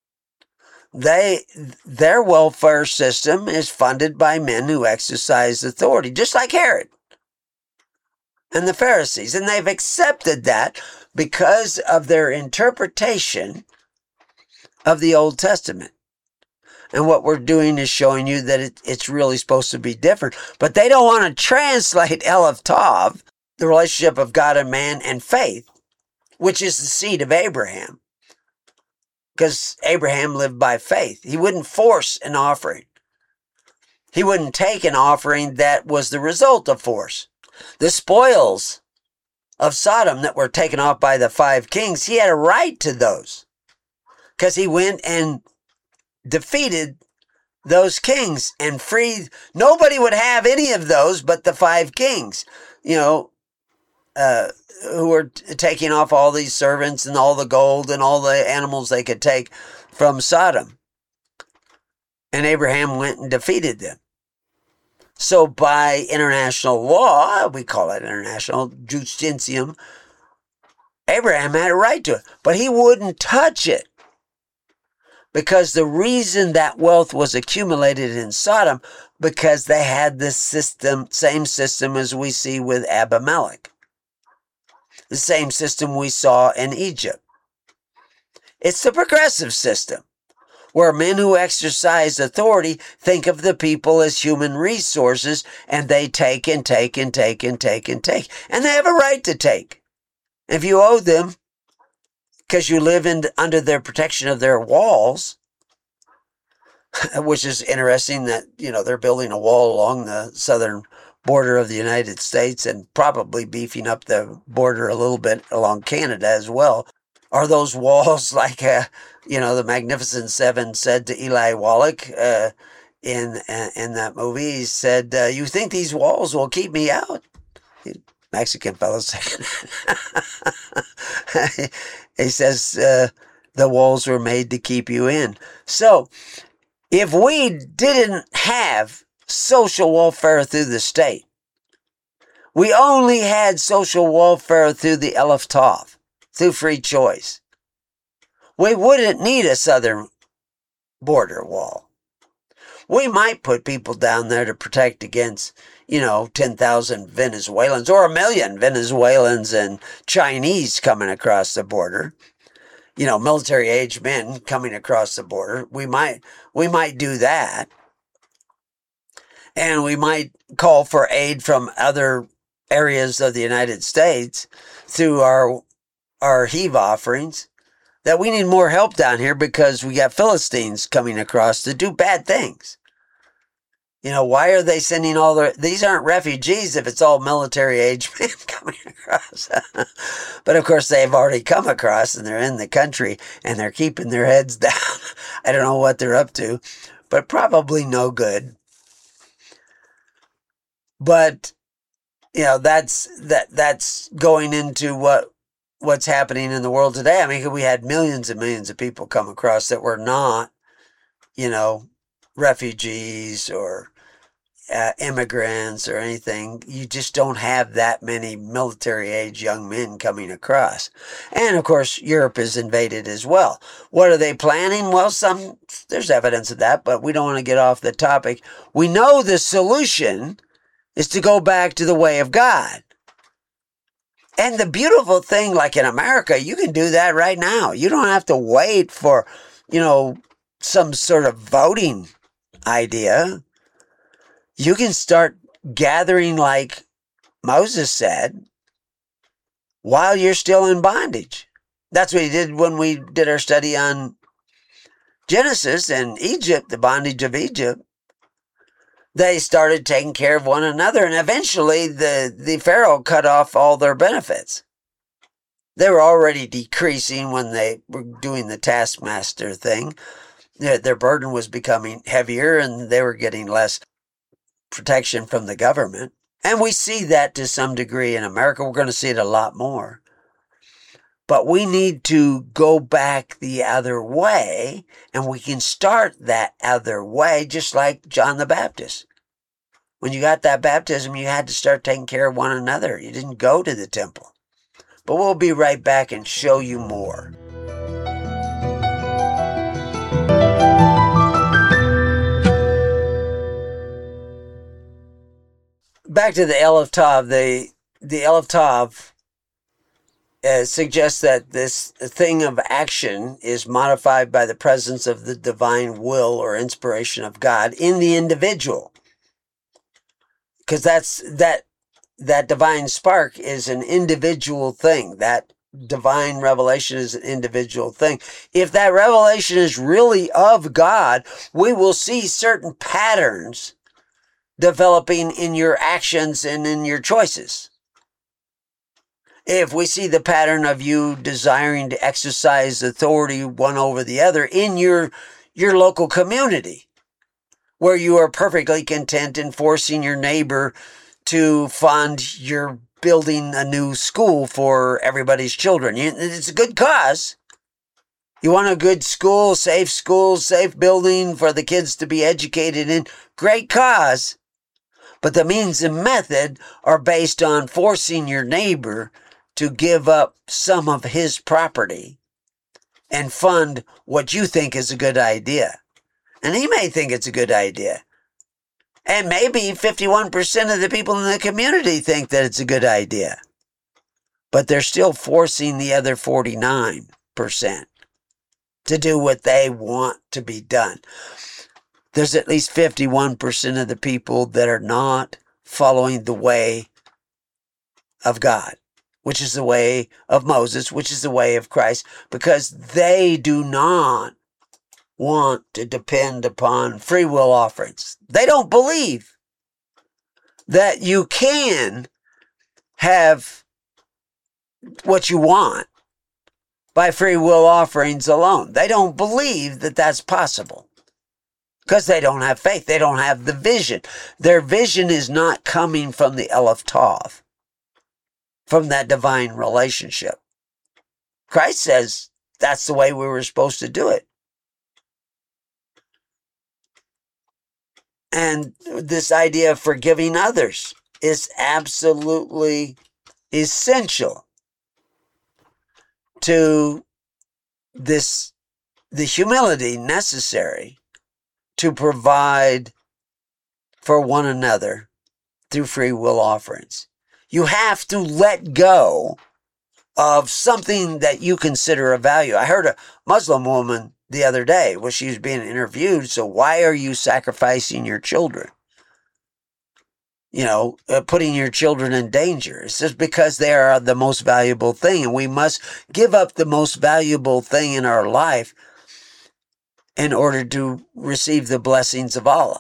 Their welfare system is funded by men who exercise authority, just like Herod and the Pharisees. And they've accepted that because of their interpretation of the Old Testament. And what we're doing is showing you that it's really supposed to be different. But they don't want to translate Aleph Tav, the relationship of God and man and faith, which is the seed of Abraham. Because Abraham lived by faith. He wouldn't force an offering. He wouldn't take an offering that was the result of force. The spoils of Sodom that were taken off by the 5 kings, he had a right to those. Because he went and defeated those kings and freed. Nobody would have any of those but the 5 kings. Who were taking off all these servants and all the gold and all the animals they could take from Sodom. And Abraham went and defeated them. So by international law, we call it international justitium, Abraham had a right to it, but he wouldn't touch it. Because the reason that wealth was accumulated in Sodom, because they had this system, same system as we see with Abimelech. The same system we saw in Egypt. It's the progressive system, where men who exercise authority think of the people as human resources, and they take and take and take and take and take. And they have a right to take. If you owe them, because you live under their protection of their walls, which is interesting that, they're building a wall along the southern border of the United States and probably beefing up the border a little bit along Canada as well. Are those walls like, the Magnificent Seven said to Eli Wallach in that movie? He said, you think these walls will keep me out? Mexican fellow saying he says, the walls were made to keep you in. So if we didn't have social welfare through the state, we only had social welfare through the Aleph Tav, through free choice, we wouldn't need a southern border wall. We might put people down there to protect against, 10,000 Venezuelans or 1 million Venezuelans and Chinese coming across the border. Military-age men coming across the border. We might do that. And we might call for aid from other areas of the United States through our heave offerings. That we need more help down here because we got Philistines coming across to do bad things. Why are they sending these aren't refugees if it's all military-age men coming across. But of course they've already come across and they're in the country and they're keeping their heads down. I don't know what they're up to, but probably no good. But, that's going into what's happening in the world today. I mean, we had millions and millions of people come across that were not, refugees or immigrants or anything. You just don't have that many military-age young men coming across. And, of course, Europe is invaded as well. What are they planning? Well, there's evidence of that, but we don't want to get off the topic. We know the solution is to go back to the way of God. And the beautiful thing, like in America, you can do that right now. You don't have to wait for, some sort of voting idea. You can start gathering like Moses said while you're still in bondage. That's what he did when we did our study on Genesis and Egypt, the bondage of Egypt. They started taking care of one another, and eventually the Pharaoh cut off all their benefits. They were already decreasing when they were doing the taskmaster thing. Their burden was becoming heavier, and they were getting less protection from the government. And we see that to some degree in America. We're going to see it a lot more. But we need to go back the other way, and we can start that other way, just like John the Baptist. When you got that baptism, you had to start taking care of one another. You didn't go to the temple. But we'll be right back and show you more. Back to the Aleph Tav. The Aleph Tav suggests that this thing of action is modified by the presence of the divine will or inspiration of God in the individual. Because that divine spark is an individual thing. That divine revelation is an individual thing. If that revelation is really of God, we will see certain patterns developing in your actions and in your choices. If we see the pattern of you desiring to exercise authority one over the other in your local community, where you are perfectly content in forcing your neighbor to fund your building a new school for everybody's children. It's a good cause. You want a good school, safe building for the kids to be educated in. Great cause. But the means and method are based on forcing your neighbor to give up some of his property and fund what you think is a good idea. And he may think it's a good idea. And maybe 51% of the people in the community think that it's a good idea. But they're still forcing the other 49% to do what they want to be done. There's at least 51% of the people that are not following the way of God, which is the way of Moses, which is the way of Christ, because they do not want to depend upon free will offerings. They don't believe that you can have what you want by free will offerings alone. They don't believe that that's possible because they don't have faith. They don't have the vision. Their vision is not coming from the Aleph Tav, from that divine relationship. Christ says that's the way we were supposed to do it. And this idea of forgiving others is absolutely essential to the humility necessary to provide for one another through free will offerings. You have to let go of something that you consider a value. I heard a Muslim woman the other day when she was being interviewed. So why are you sacrificing your children? Putting your children in danger. It's just because they are the most valuable thing. And we must give up the most valuable thing in our life in order to receive the blessings of Allah.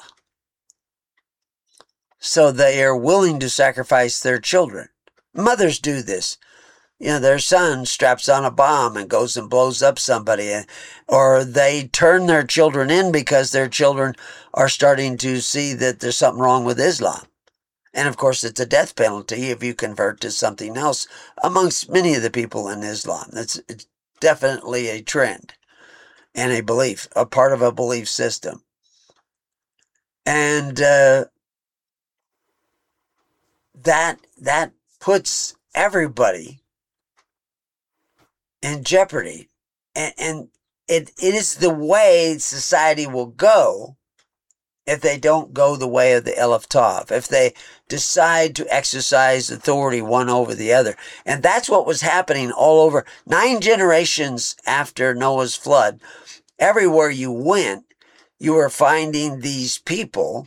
So they are willing to sacrifice their children. Mothers do this. Their son straps on a bomb and goes and blows up somebody, or they turn their children in because their children are starting to see that there's something wrong with Islam. And of course, it's a death penalty if you convert to something else amongst many of the people in Islam. It's definitely a trend and a belief, a part of a belief system. And that puts everybody in jeopardy. And it is the way society will go if they don't go the way of the Aleph Tav, if they decide to exercise authority one over the other. And that's what was happening all over 9 generations after Noah's flood. Everywhere you went, you were finding these people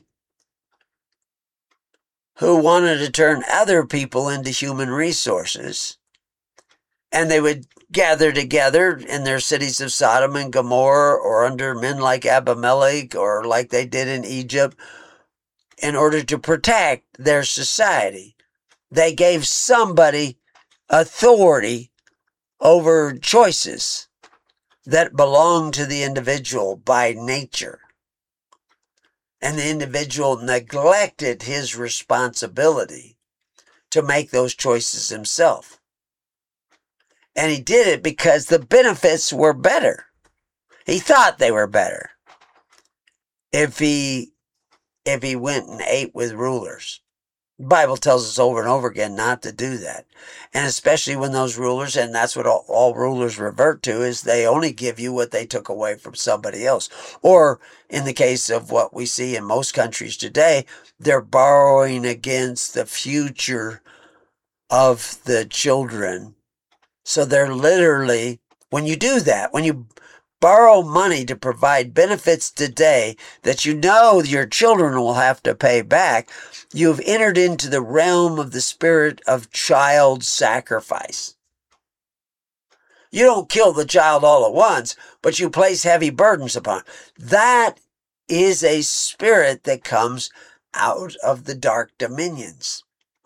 who wanted to turn other people into human resources And they would gather together in their cities of Sodom and Gomorrah, or under men like Abimelech, or like they did in Egypt, in order to protect their society. They gave somebody authority over choices that belong to the individual by nature. And the individual neglected his responsibility to make those choices himself. And he did it because the benefits were better. He thought they were better if he went and ate with rulers. The Bible tells us over and over again not to do that. And especially when those rulers, and that's what all rulers revert to, is they only give you what they took away from somebody else. Or in the case of what we see in most countries today, they're borrowing against the future of the children. So they're literally, when you do that, when you borrow money to provide benefits today that you know your children will have to pay back, you've entered into the realm of the spirit of child sacrifice. You don't kill the child all at once, but you place heavy burdens upon it. That is a spirit that comes out of the dark dominions.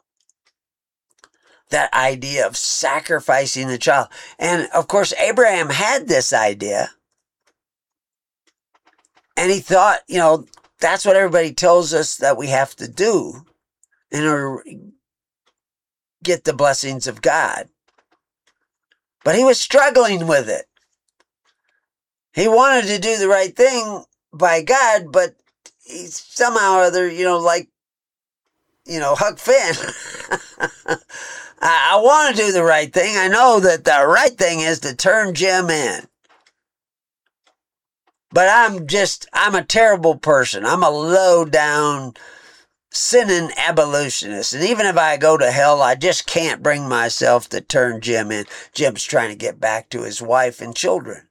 That idea of sacrificing the child. And of course, Abraham had this idea. And he thought, that's what everybody tells us that we have to do in order to get the blessings of God. But he was struggling with it. He wanted to do the right thing by God, but he somehow or other, Huck Finn. I want to do the right thing. I know that the right thing is to turn Jim in. But I'm a terrible person. I'm a low down sinning abolitionist. And even if I go to hell, I just can't bring myself to turn Jim in. Jim's trying to get back to his wife and children.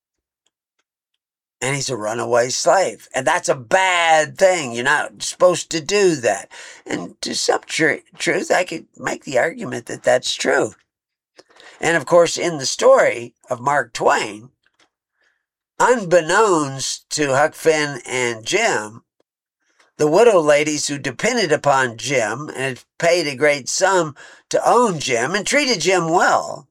And he's a runaway slave. And that's a bad thing. You're not supposed to do that. And to some truth, I could make the argument that that's true. And of course, in the story of Mark Twain, unbeknownst to Huck Finn and Jim, the widow ladies who depended upon Jim and had paid a great sum to own Jim and treated Jim well,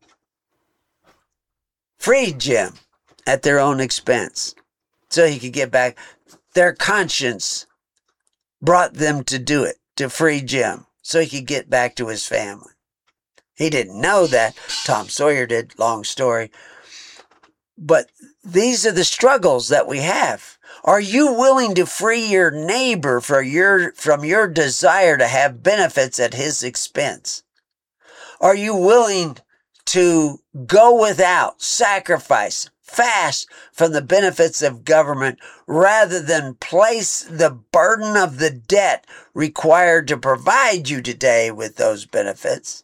freed Jim at their own expense so he could get back. Their conscience brought them to do it, to free Jim so he could get back to his family. He didn't know that. Tom Sawyer did, long story. But these are the struggles that we have. Are you willing to free your neighbor from your desire to have benefits at his expense? Are you willing to go without, sacrifice, fast from the benefits of government rather than place the burden of the debt required to provide you today with those benefits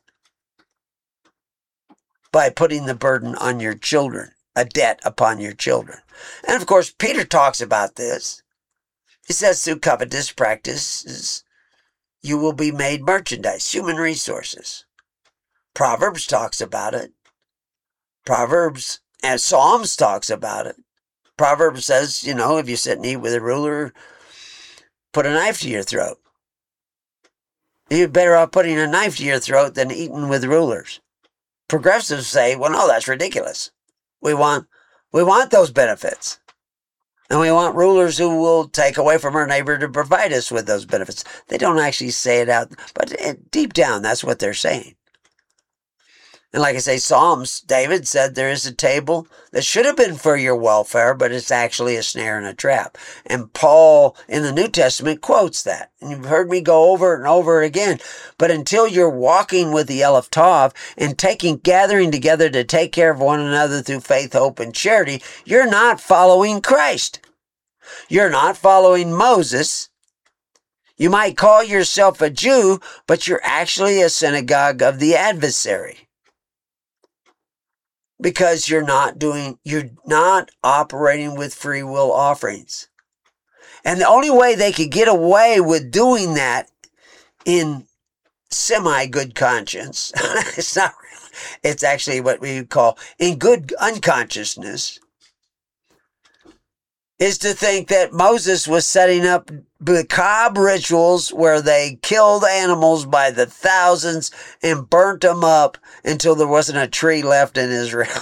by putting the burden on your children? A debt upon your children. And of course, Peter talks about this. He says through covetous practices, you will be made merchandise, human resources. Proverbs talks about it. Proverbs and Psalms talks about it. Proverbs says, if you sit and eat with a ruler, put a knife to your throat. You're better off putting a knife to your throat than eating with rulers. Progressives say, well, no, that's ridiculous. We want those benefits. And we want rulers who will take away from our neighbor to provide us with those benefits. They don't actually say it out, but deep down, that's what they're saying. And like I say, Psalms, David said there is a table that should have been for your welfare, but it's actually a snare and a trap. And Paul in the New Testament quotes that. And you've heard me go over it and over it again. But until you're walking with the Aleph Tav and gathering together to take care of one another through faith, hope, and charity, you're not following Christ. You're not following Moses. You might call yourself a Jew, but you're actually a synagogue of the adversary. Because you're not operating with free will offerings. And the only way they could get away with doing that in semi-good conscience, it's not really, It's actually what we would call, in good unconsciousness, is to think that Moses was setting up macabre rituals where they killed animals by the thousands and burnt them up until there wasn't a tree left in Israel.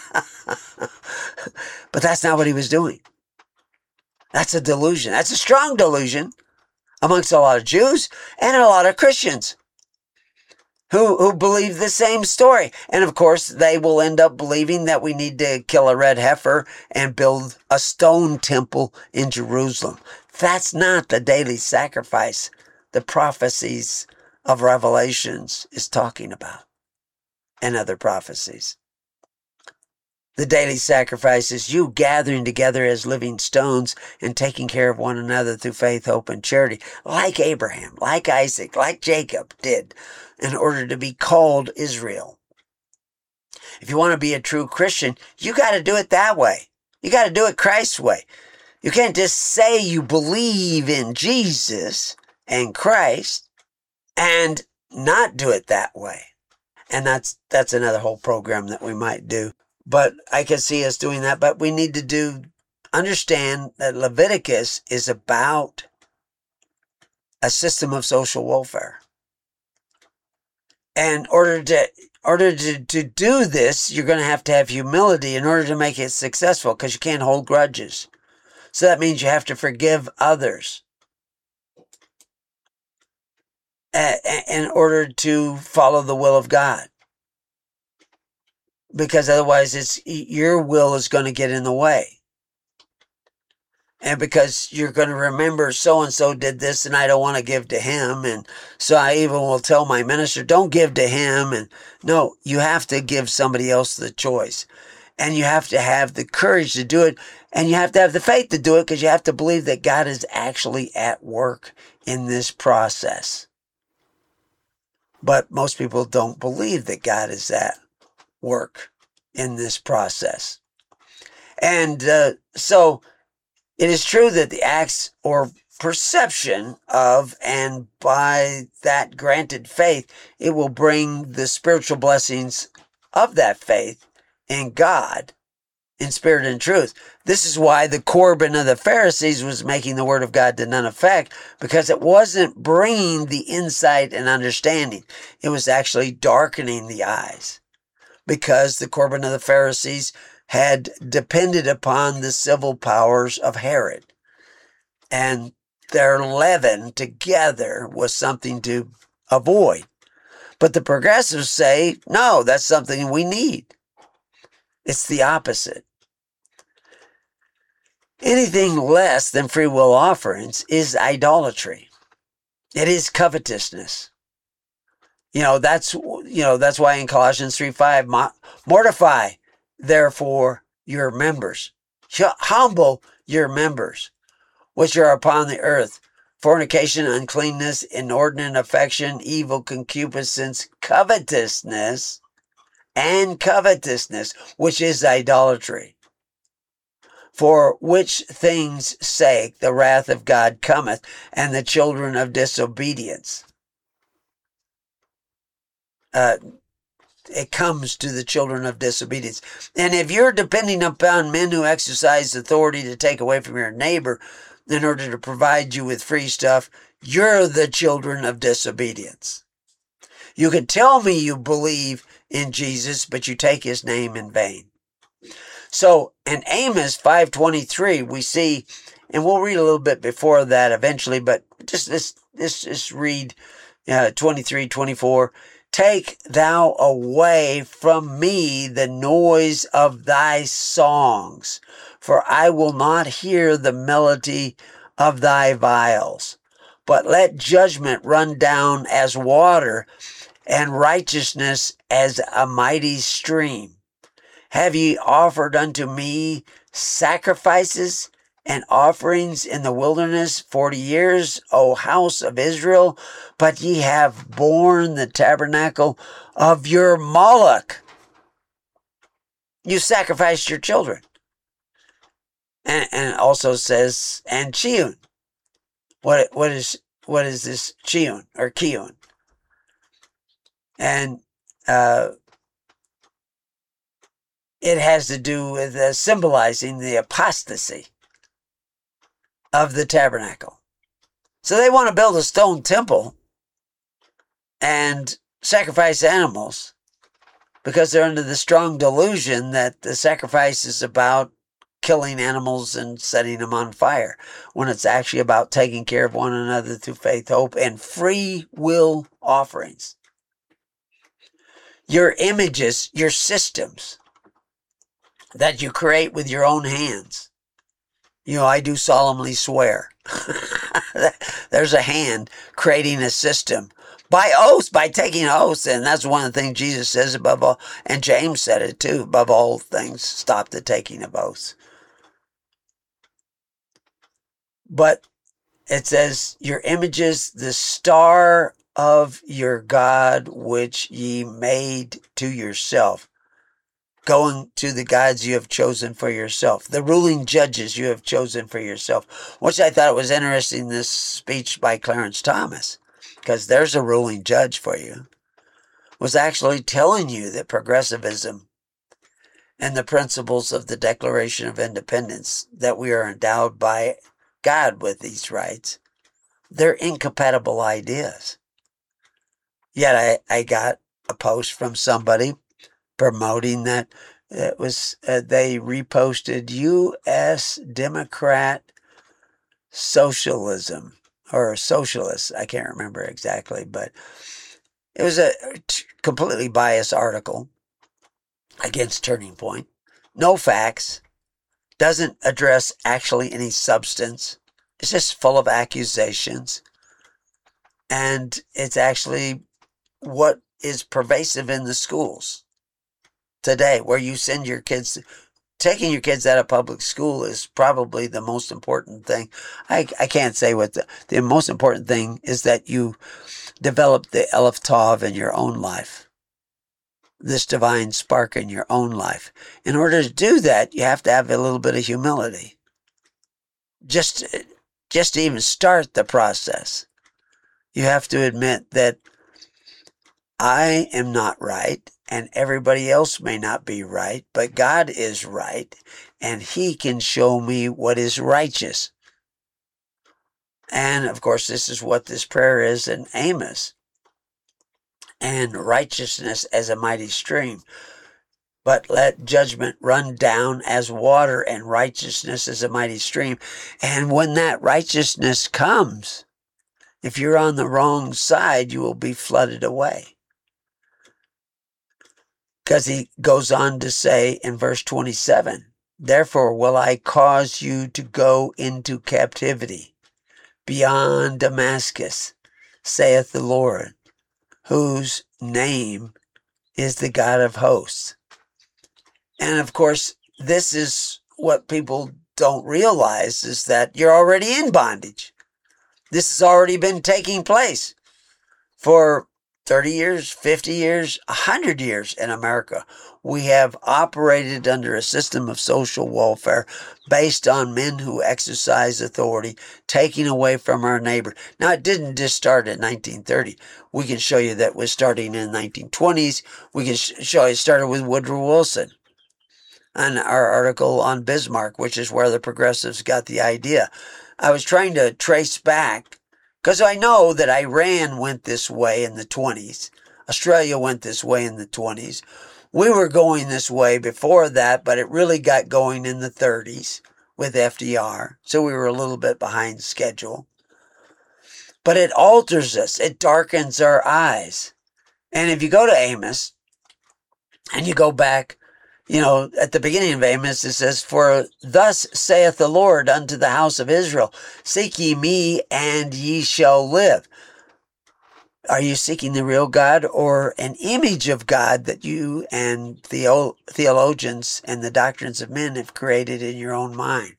But that's not what he was doing. That's a delusion. That's a strong delusion amongst a lot of Jews and a lot of Christians who believe the same story. And of course, they will end up believing that we need to kill a red heifer and build a stone temple in Jerusalem. That's not the daily sacrifice the prophecies of Revelations is talking about, and other prophecies. The daily sacrifice is you gathering together as living stones and taking care of one another through faith, hope, and charity, like Abraham, like Isaac, like Jacob did, in order to be called Israel. If you want to be a true Christian, you got to do it that way. You got to do it Christ's way. You can't just say you believe in Jesus and Christ and not do it that way. And that's another whole program that we might do. But I can see us doing that. But we need to understand that Leviticus is about a system of social welfare. And in order to do this, you're going to have humility in order to make it successful, because you can't hold grudges. So that means you have to forgive others in order to follow the will of God. Because otherwise your will is going to get in the way. And because you're going to remember so-and-so did this and I don't want to give to him. And so I even will tell my minister, don't give to him. And no, you have to give somebody else the choice. And you have to have the courage to do it. And you have to have the faith to do it, because you have to believe that God is actually at work in this process. But most people don't believe that God is at work in this process. And so it is true that the acts or perception of, and by that granted faith, it will bring the spiritual blessings of that faith in God, in spirit and truth. This is why the Corban of the Pharisees was making the word of God to none effect, because it wasn't bringing the insight and understanding. It was actually darkening the eyes, because the Corban of the Pharisees had depended upon the civil powers of Herod. And their leaven together was something to avoid. But the progressives say, no, that's something we need. It's the opposite. Anything less than free will offerings is idolatry. It is covetousness. That's why in Colossians 3:5, mortify therefore your members, humble your members, which are upon the earth, fornication, uncleanness, inordinate affection, evil concupiscence, covetousness, which is idolatry. For which things' sake the wrath of God cometh, and the children of disobedience. It comes to the children of disobedience. And if you're depending upon men who exercise authority to take away from your neighbor in order to provide you with free stuff, you're the children of disobedience. You can tell me you believe in Jesus, but you take his name in vain. So in Amos 5:23, we see, and we'll read a little bit before that eventually, but just read 23:24. Take thou away from me the noise of thy songs, for I will not hear the melody of thy viols. But let judgment run down as water, and righteousness as a mighty stream. Have ye offered unto me sacrifices and offerings in the wilderness 40 years, O house of Israel? But ye have borne the tabernacle of your Moloch. You sacrificed your children. And it also says, and Chiun. What is this Chiun or Kiun? And it has to do with symbolizing the apostasy of the tabernacle. So they want to build a stone temple and sacrifice animals because they're under the strong delusion that the sacrifice is about killing animals and setting them on fire, when it's actually about taking care of one another through faith, hope, and free will offerings. Your images, your systems that you create with your own hands. I do solemnly swear. There's a hand creating a system by oath, by taking oaths. And that's one of the things Jesus says above all, and James said it too, above all things, stop the taking of oaths. But it says, your images, the star of your God, which ye made to yourself. Going to the gods you have chosen for yourself. The ruling judges you have chosen for yourself. Which I thought was interesting, this speech by Clarence Thomas. Because there's a ruling judge for you. Was actually telling you that progressivism and the principles of the Declaration of Independence, that we are endowed by God with these rights, they're incompatible ideas. Yet I got a post from somebody promoting that it was they reposted U.S. Democrat socialism or socialists. I can't remember exactly, but it was a completely biased article against Turning Point. No facts. Doesn't address actually any substance. It's just full of accusations. And it's actually what is pervasive in the schools today, where you send your kids. Taking your kids out of public school is probably the most important thing. I can't say what the most important thing is, that you develop the Aleph Tav in your own life. This divine spark in your own life. In order to do that, you have to have a little bit of humility. Just to even start the process, you have to admit that I am not right, and everybody else may not be right, but God is right, and He can show me what is righteous. And of course, this is what this prayer is in Amos. And righteousness as a mighty stream. But let judgment run down as water, and righteousness as a mighty stream. And when that righteousness comes, if you're on the wrong side, you will be flooded away. Because he goes on to say in verse 27, therefore will I cause you to go into captivity beyond Damascus, saith the Lord, whose name is the God of hosts. And of course, this is what people don't realize, is that you're already in bondage. This has already been taking place for 30 years, 50 years, 100 years in America. We have operated under a system of social welfare based on men who exercise authority, taking away from our neighbor. Now, it didn't just start in 1930. We can show you that was starting in the 1920s. We can show you it started with Woodrow Wilson and our article on Bismarck, which is where the progressives got the idea. I was trying to trace back, because I know that Iran went this way in the 20s. Australia went this way in the 20s. We were going this way before that, but it really got going in the 30s with FDR. So we were a little bit behind schedule. But it alters us. It darkens our eyes. And if you go to Amos and you go back, at the beginning of Amos, it says, for thus saith the Lord unto the house of Israel, seek ye me, and ye shall live. Are you seeking the real God, or an image of God that you and theologians and the doctrines of men have created in your own mind?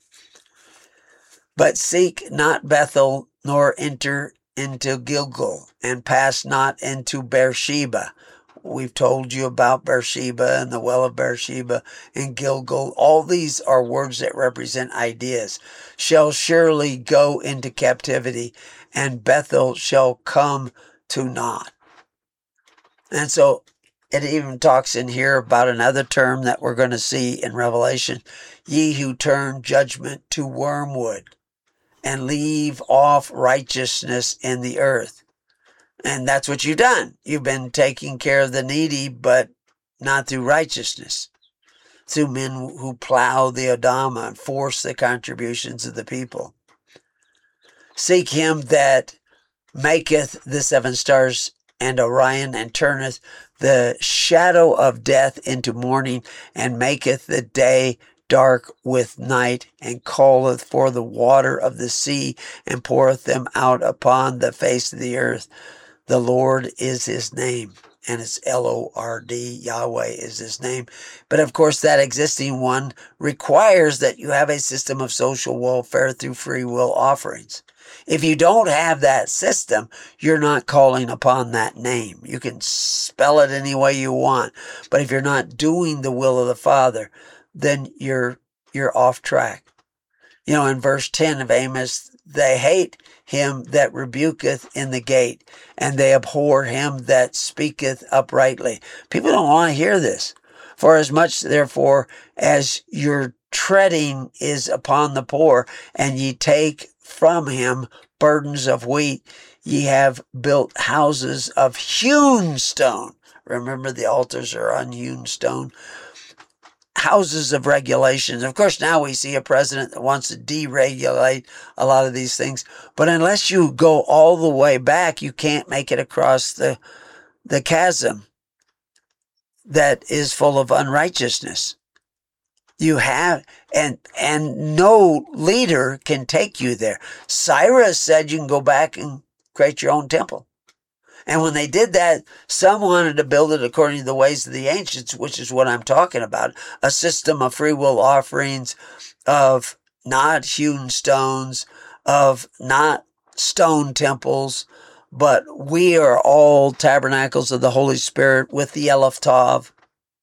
But seek not Bethel, nor enter into Gilgal, and pass not into Beersheba. We've told you about Beersheba and the well of Beersheba and Gilgal. All these are words that represent ideas. Shall surely go into captivity, and Bethel shall come to naught. And so it even talks in here about another term that we're going to see in Revelation. Ye who turn judgment to wormwood and leave off righteousness in the earth. And that's what you've done. You've been taking care of the needy, but not through righteousness. Through men who plow the Adama and force the contributions of the people. Seek him that maketh the 7 stars and Orion, and turneth the shadow of death into morning, and maketh the day dark with night, and calleth for the water of the sea, and poureth them out upon the face of the earth. The Lord is his name, and it's Lord, Yahweh is his name. But of course, that existing one requires that you have a system of social welfare through free will offerings. If you don't have that system, you're not calling upon that name. You can spell it any way you want, but if you're not doing the will of the Father, then you're off track. You know, in verse 10 of Amos, they hate him that rebuketh in the gate, and they abhor him that speaketh uprightly. People don't want to hear this. For as much, therefore, as your treading is upon the poor, and ye take from him burdens of wheat, ye have built houses of hewn stone. Remember, the altars are unhewn stone. Houses of regulations. Of course, now we see a president that wants to deregulate a lot of these things. But unless you go all the way back, you can't make it across the chasm that is full of unrighteousness. You have, and no leader can take you there. Cyrus said you can go back and create your own temple. And when they did that, some wanted to build it according to the ways of the ancients, which is what I'm talking about. A system of free will offerings, of not hewn stones, of not stone temples, but we are all tabernacles of the Holy Spirit with the Eleph Tav.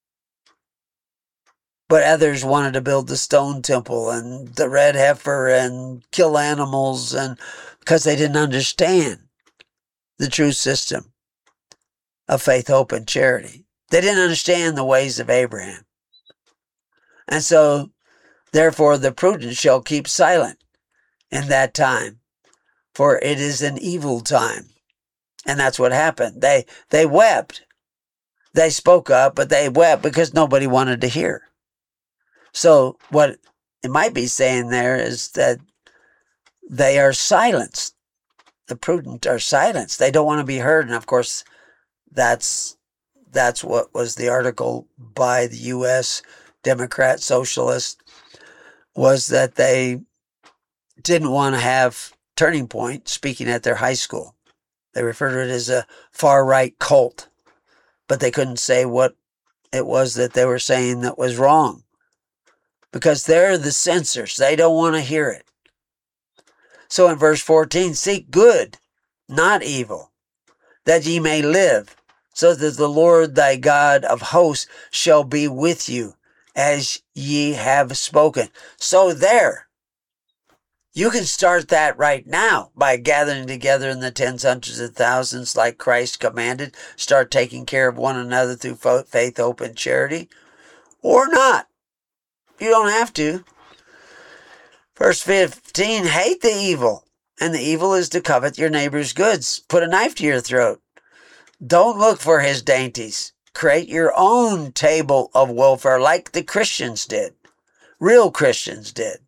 But others wanted to build the stone temple and the red heifer and kill animals, and because they didn't understand the true system of faith, hope, and charity. They didn't understand the ways of Abraham. And so, therefore, the prudent shall keep silent in that time, for it is an evil time. And that's what happened. They wept. They spoke up, but they wept because nobody wanted to hear. So what it might be saying there is that they are silenced. The prudent are silenced. They don't want to be heard. And of course, that's what was the article by the U.S. Democrat Socialists, was that they didn't want to have Turning Point speaking at their high school. They referred to it as a far-right cult, but they couldn't say what it was that they were saying that was wrong, because they're the censors. They don't want to hear it. So in verse 14, seek good, not evil, that ye may live, so that the Lord thy God of hosts shall be with you, as ye have spoken. So there, you can start that right now by gathering together in the tens, hundreds, and thousands like Christ commanded. Start taking care of one another through faith, hope, and charity, or not. You don't have to. Verse 15, hate the evil, and the evil is to covet your neighbor's goods. Put a knife to your throat. Don't look for his dainties. Create your own table of welfare like the Christians did. Real Christians did.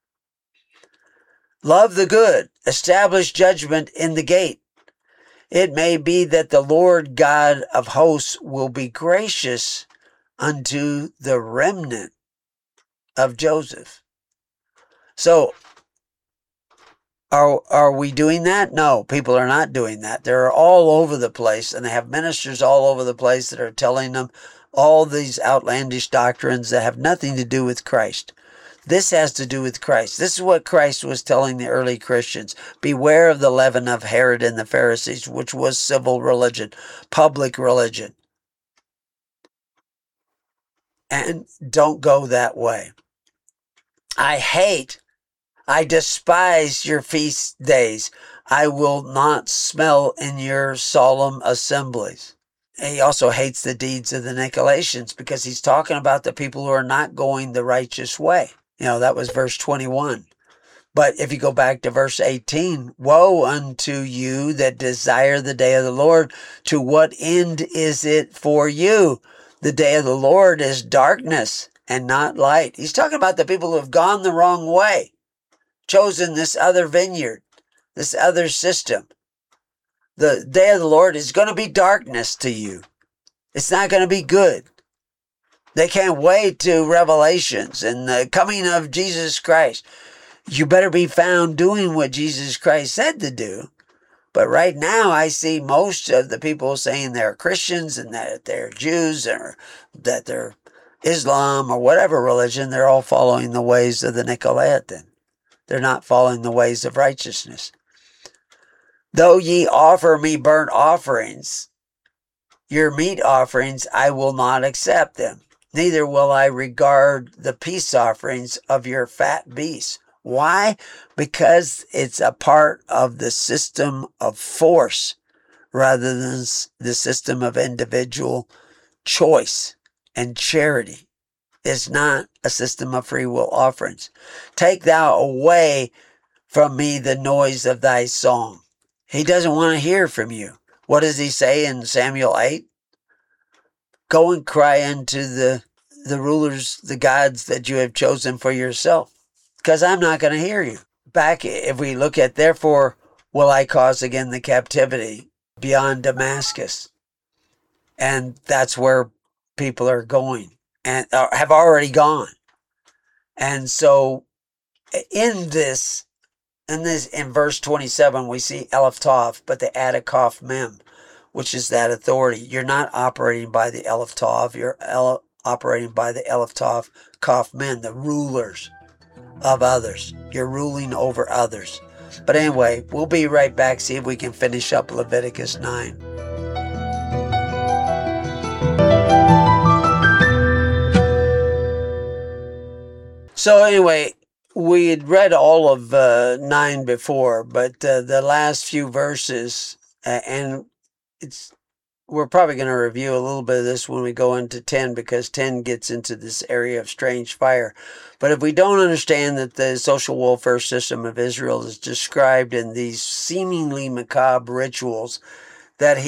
Love the good. Establish judgment in the gate. It may be that the Lord God of hosts will be gracious unto the remnant of Joseph. So, are we doing that? No, people are not doing that. They're all over the place, and they have ministers all over the place that are telling them all these outlandish doctrines that have nothing to do with Christ. This has to do with Christ. This is what Christ was telling the early Christians. Beware of the leaven of Herod and the Pharisees, which was civil religion, public religion. And don't go that way. I despise your feast days. I will not smell in your solemn assemblies. he also hates the deeds of the Nicolaitans because he's talking about the people who are not going the righteous way. That was verse 21. But if you go back to verse 18, woe unto you that desire the day of the Lord. To what end is it for you? The day of the Lord is darkness and not light. He's talking about the people who have gone the wrong way, chosen this other vineyard, this other system. The day of the Lord is going to be darkness to you. It's not going to be good. They can't wait to Revelations and the coming of Jesus Christ. You better be found doing what Jesus Christ said to do. But right now, I see most of the people saying they're Christians and that they're Jews or that they're Islam or whatever religion. They're all following the ways of the Nicolaitan. They're not following the ways of righteousness. Though ye offer me burnt offerings, your meat offerings, I will not accept them. Neither will I regard the peace offerings of your fat beasts. Why? Because it's a part of the system of force rather than the system of individual choice and charity. It's not a system of free will offerings. Take thou away from me the noise of thy song. He doesn't want to hear from you. What does he say in Samuel 8? Go and cry unto the rulers, the gods that you have chosen for yourself, because I'm not going to hear you. Back, if we look at, therefore, will I cause again the captivity beyond Damascus. And that's where people are going and have already gone. And so in verse 27, we see Aleph Tav, but they add a Kaf Mem, which is that authority. You're not operating by the Aleph Tav. You're operating by the Aleph Tav Kaf Mem, the rulers of others. You're ruling over others. But anyway, we'll be right back, see if we can finish up Leviticus 9. So anyway, we had read all of 9 before, but the last few verses, and we're probably going to review a little bit of this when we go into 10, because 10 gets into this area of strange fire. But if we don't understand that the social welfare system of Israel is described in these seemingly macabre rituals that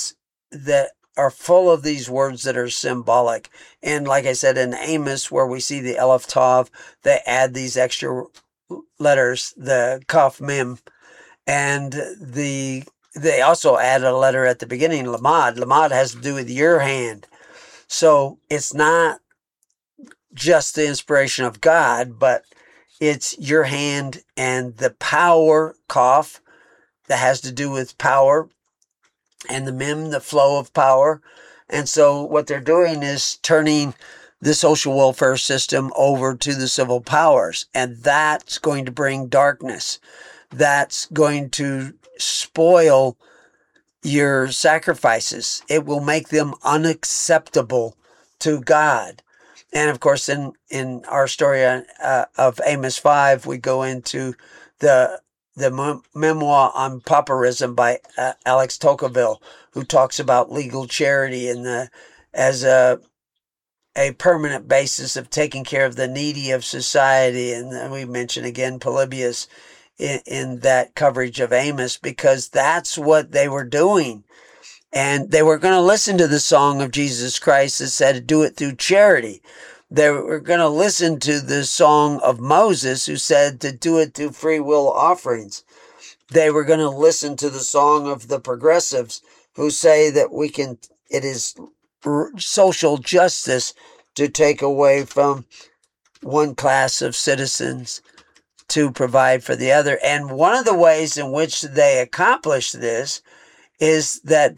are full of these words that are symbolic. And like I said, in Amos, where we see the Aleph Tav, they add these extra letters, the Kaf Mem, and they also add a letter at the beginning, Lamad. Lamad has to do with your hand. So it's not just the inspiration of God, but it's your hand and the power, Kaf, that has to do with power, and the Mem, the flow of power. And so what they're doing is turning the social welfare system over to the civil powers. And that's going to bring darkness. That's going to spoil your sacrifices. It will make them unacceptable to God. And of course, in our story of Amos 5, we go into the memoir on pauperism by Alex Tocqueville, who talks about legal charity and as a permanent basis of taking care of the needy of society. And then we mention again Polybius in that coverage of Amos, because that's what they were doing. And they were going to listen to the song of Jesus Christ that said, do it through charity. They were going to listen to the song of Moses, who said to do it through free will offerings. They were going to listen to the song of the progressives, who say that it is social justice to take away from one class of citizens to provide for the other. And one of the ways in which they accomplish this is that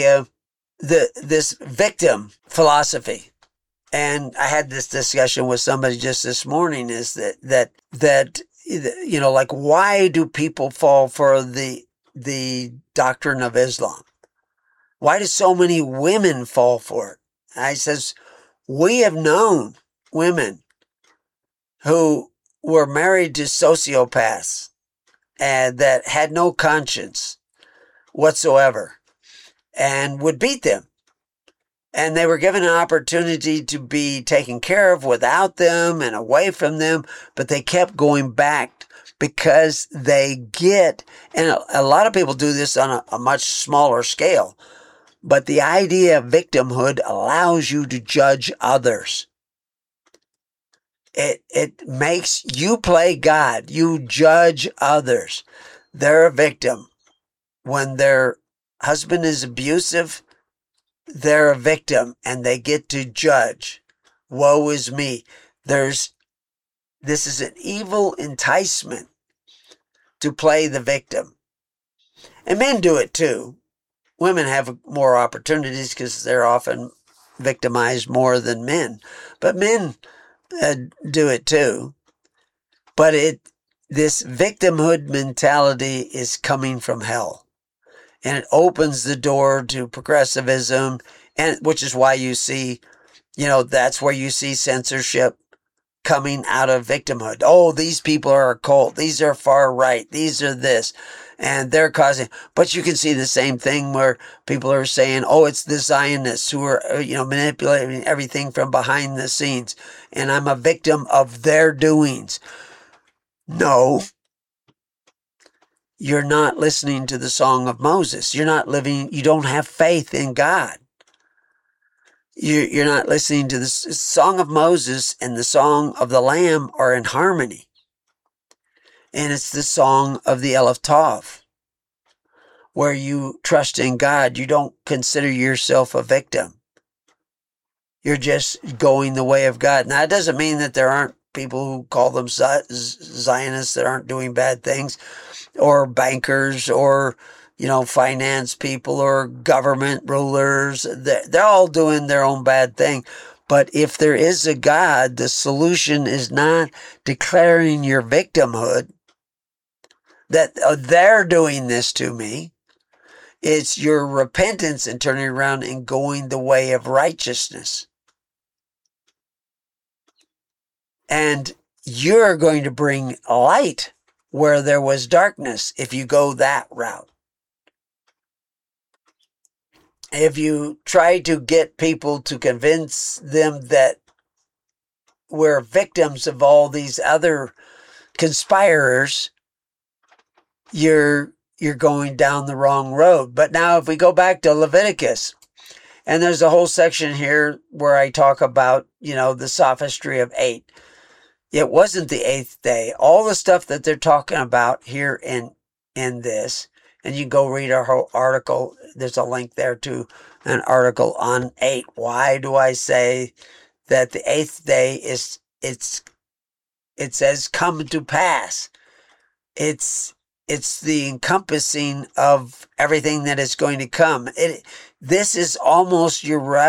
this victim philosophy. And I had this discussion with somebody just this morning, is that like, why do people fall for the doctrine of Islam? Why do so many women fall for it? I says, we have known women who were married to sociopaths and that had no conscience whatsoever and would beat them And they were given an opportunity to be taken care of without them and away from them, but they kept going back because they get, and a lot of people do this on a much smaller scale, but the idea of victimhood allows you to judge others. It makes you play God. You judge others. They're a victim. When their husband is abusive, they're a victim and they get to judge. Woe is me. This is an evil enticement to play the victim. And men do it too. Women have more opportunities because they're often victimized more than men. But men do it too. But this victimhood mentality is coming from hell. And it opens the door to progressivism, and which is why you see, that's where you see censorship coming out of victimhood. Oh, these people are a cult. These are far right. These are this. And they're causing, but you can see the same thing where people are saying, oh, it's the Zionists who are, manipulating everything from behind the scenes. And I'm a victim of their doings. No. You're not listening to the Song of Moses. You don't have faith in God. You're not listening to the Song of Moses and the Song of the Lamb are in harmony. And it's the Song of the Eleph Tov, where you trust in God. You don't consider yourself a victim. You're just going the way of God. Now, it doesn't mean that there aren't people who call them Zionists that aren't doing bad things, or bankers, or, finance people, or government rulers. They're all doing their own bad thing. But if there is a God, the solution is not declaring your victimhood, that they're doing this to me. It's your repentance and turning around and going the way of righteousness. And you're going to bring light where there was darkness if you go that route. If you try to get people to convince them that we're victims of all these other conspirators, you're going down the wrong road. But now if we go back to Leviticus, and there's a whole section here where I talk about, the sophistry of 8. It wasn't the 8th day. All the stuff that they're talking about here in this, and you can go read our whole article. There's a link there to an article on 8. Why do I say that the 8th day it says come to pass? It's the encompassing of everything that is going to come. This is almost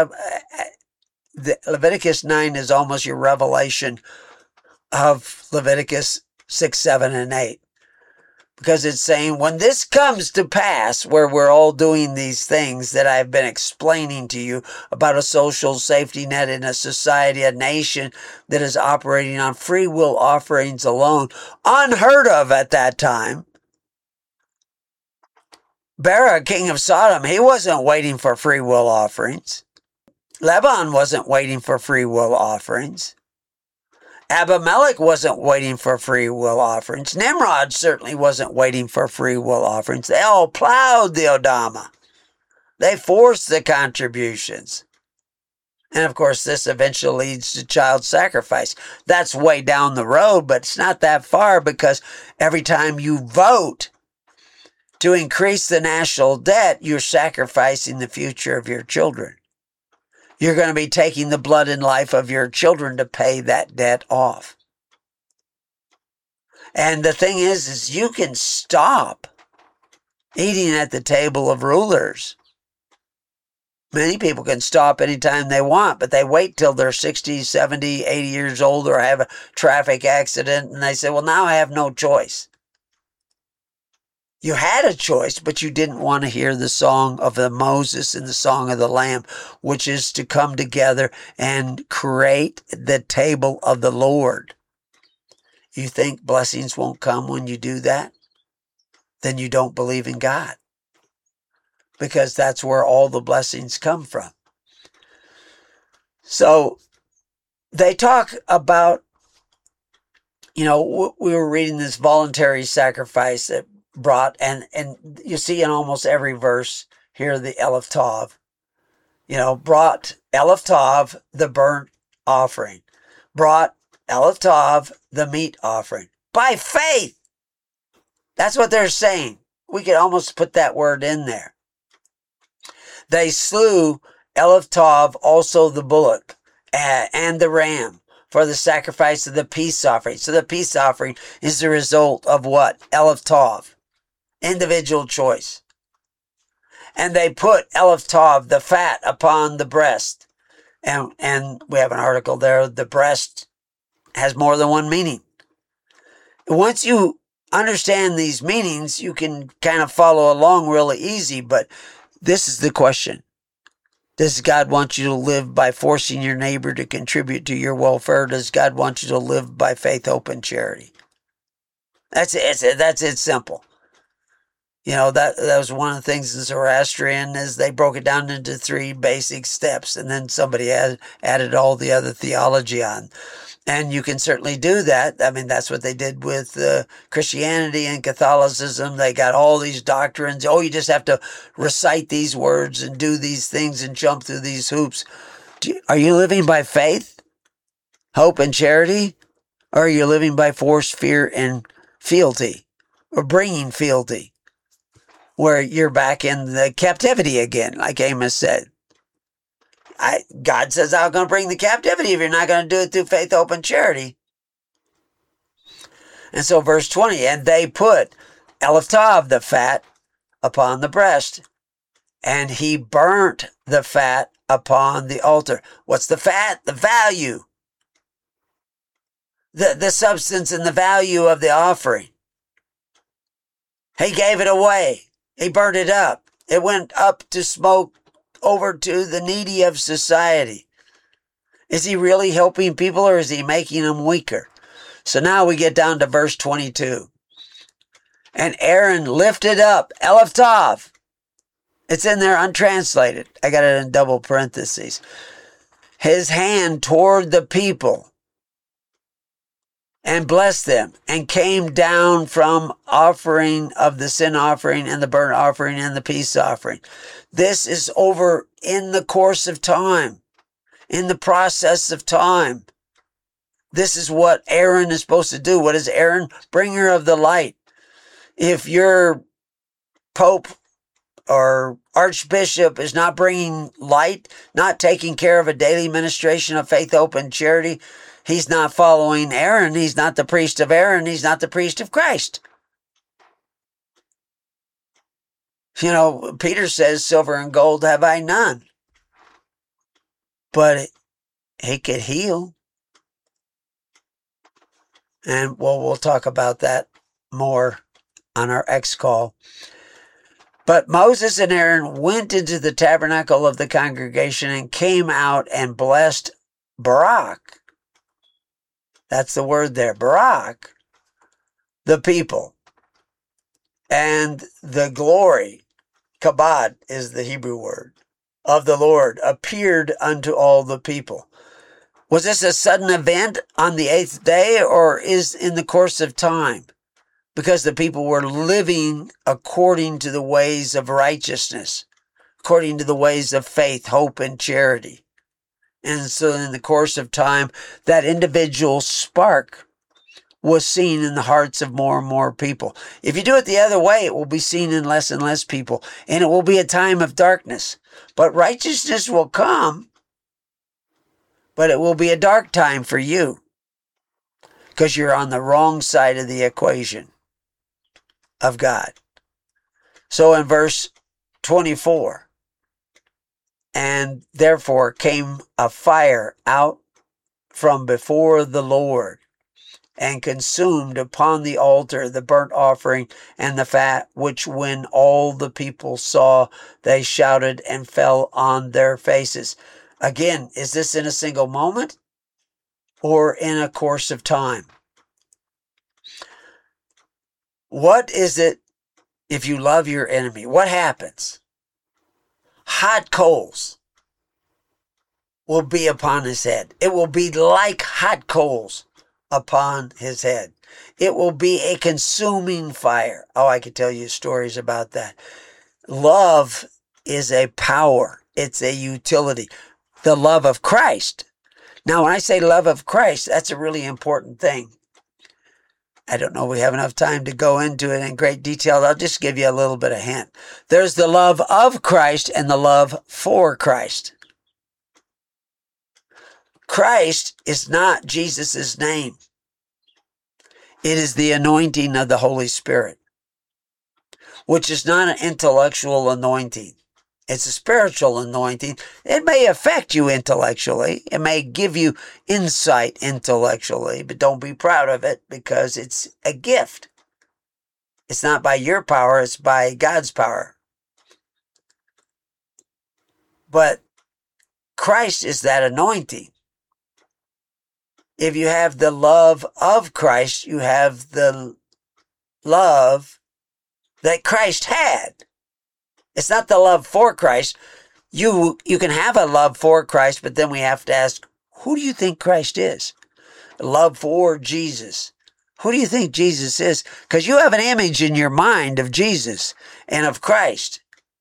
Leviticus 9 is almost your revelation of Leviticus 6, 7, and 8. Because it's saying, when this comes to pass, where we're all doing these things that I've been explaining to you about a social safety net in a society, a nation that is operating on free will offerings alone, unheard of at that time. Bera, king of Sodom, he wasn't waiting for free will offerings. Lebanon wasn't waiting for free will offerings. Abimelech wasn't waiting for free will offerings. Nimrod certainly wasn't waiting for free will offerings. They all plowed the Odama. They forced the contributions. And of course, this eventually leads to child sacrifice. That's way down the road, but it's not that far, because every time you vote to increase the national debt, you're sacrificing the future of your children. You're going to be taking the blood and life of your children to pay that debt off. And the thing is you can stop eating at the table of rulers. Many people can stop anytime they want, but they wait till they're 60, 70, 80 years old, or have a traffic accident, and they say, well, now I have no choice. You had a choice, but you didn't want to hear the song of the Moses and the song of the Lamb, which is to come together and create the table of the Lord. You think blessings won't come when you do that? Then you don't believe in God, because that's where all the blessings come from. So they talk about, we were reading this voluntary sacrifice that brought, and you see in almost every verse here, the Eleph Tov, brought Eleph Tov, the burnt offering, brought Eleph Tov, the meat offering, by faith. That's what they're saying. We could almost put that word in there. They slew Eleph Tov, also the bullock, and the ram, for the sacrifice of the peace offering. So the peace offering is the result of what? Eleph Tov. Individual choice. And they put Eleph Tov, the fat, upon the breast. And we have an article there. The breast has more than one meaning. Once you understand these meanings, you can kind of follow along really easy. But this is the question. Does God want you to live by forcing your neighbor to contribute to your welfare? Or does God want you to live by faith, hope, and charity? That's it. That's it. Simple. That was one of the things in Zoroastrian is they broke it down into 3 basic steps, and then somebody added all the other theology on. And you can certainly do that. I mean, that's what they did with Christianity and Catholicism. They got all these doctrines. Oh, you just have to recite these words and do these things and jump through these hoops. Are you living by faith, hope, and charity? Or are you living by force, fear, and fealty? Or bringing fealty? Where you're back in the captivity again, like Amos said. God says, I'm going to bring the captivity if you're not going to do it through faith, hope, and charity. And so verse 20, and they put Eleph Tov, the fat, upon the breast, and he burnt the fat upon the altar. What's the fat? The value. The substance and the value of the offering. He gave it away. He burnt it up. It went up to smoke over to the needy of society. Is he really helping people, or is he making them weaker? So now we get down to verse 22. And Aaron lifted up Eleph Tov. It's in there untranslated. I got it in double parentheses. His hand toward the people and blessed them, and came down from offering of the sin offering and the burnt offering and the peace offering. This is over in the course of time, in the process of time. This is what Aaron is supposed to do. What is Aaron? Bringer of the light. If your pope or archbishop is not bringing light, not taking care of a daily ministration of faith, hope, and charity, he's not following Aaron. He's not the priest of Aaron. He's not the priest of Christ. Peter says, silver and gold have I none. But he could heal. And we'll talk about that more on our X call. But Moses and Aaron went into the tabernacle of the congregation and came out and blessed Barak. That's the word there, Barak, the people. And the glory, kabod is the Hebrew word, of the Lord appeared unto all the people. Was this a sudden event on the 8th day, or is in the course of time? Because the people were living according to the ways of righteousness, according to the ways of faith, hope, and charity. And so in the course of time, that individual spark was seen in the hearts of more and more people. If you do it the other way, it will be seen in less and less people, and it will be a time of darkness. But righteousness will come, but it will be a dark time for you because you're on the wrong side of the equation of God. So in verse 24, and therefore came a fire out from before the Lord, and consumed upon the altar the burnt offering and the fat, which when all the people saw, they shouted and fell on their faces. Again, is this in a single moment or in a course of time? What is it if you love your enemy? What happens? Hot coals. will be upon his head. It will be like hot coals upon his head. It will be a consuming fire. Oh, I could tell you stories about that. Love is a power. It's a utility. The love of Christ. Now, when I say love of Christ, that's a really important thing. I don't know if we have enough time to go into it in great detail. I'll just give you a little bit of hint. There's the love of Christ and the love for Christ. Christ is not Jesus' name. It is the anointing of the Holy Spirit, which is not an intellectual anointing. It's a spiritual anointing. It may affect you intellectually. It may give you insight intellectually, but don't be proud of it because it's a gift. It's not by your power, it's by God's power. But Christ is that anointing. If you have the love of Christ, you have the love that Christ had. It's not the love for Christ. You can have a love for Christ, but then we have to ask, who do you think Christ is? Love for Jesus. Who do you think Jesus is? Because you have an image in your mind of Jesus and of Christ.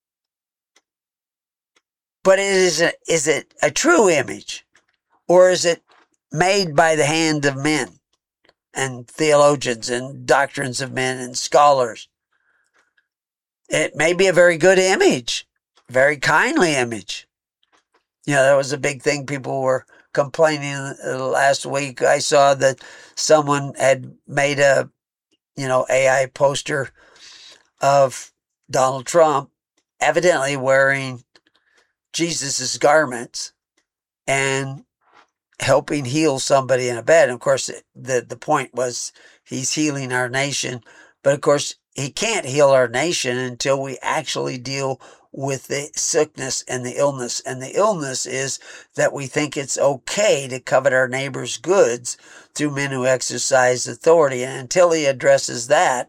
But is it a true image? Or is it made by the hand of men and theologians and doctrines of men and scholars? It may be a very good image, very kindly image. You know, that was a big thing. People were complaining last week. I saw that someone had made a, AI poster of Donald Trump, evidently wearing Jesus's garments and helping heal somebody in a bed. And of course, the point was he's healing our nation. But of course, he can't heal our nation until we actually deal with the sickness and the illness. And the illness is that we think it's okay to covet our neighbor's goods through men who exercise authority. And until he addresses that,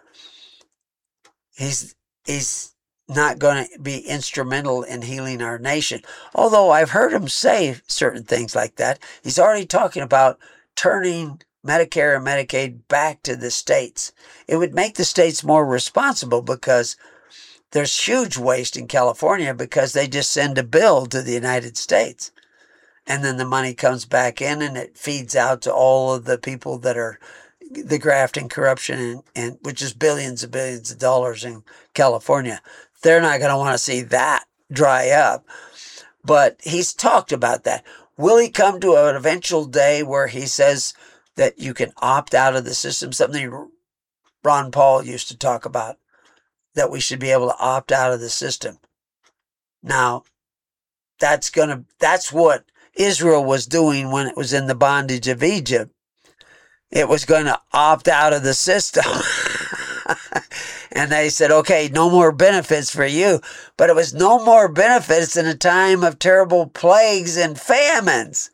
he's not going to be instrumental in healing our nation. Although I've heard him say certain things like that. He's already talking about turning Medicare and Medicaid back to the states. It would make the states more responsible because there's huge waste in California because they just send a bill to the United States. And then the money comes back in and it feeds out to all of the people that are the graft and corruption, and which is billions and billions of dollars in California. They're not going to want to see that dry up. But he's talked about that. Will he come to an eventual day where he says that you can opt out of the system? Something Ron Paul used to talk about, that we should be able to opt out of the system. Now, that's what Israel was doing when it was in the bondage of Egypt. It was going to opt out of the system. And they said, okay, no more benefits for you. But it was no more benefits in a time of terrible plagues and famines.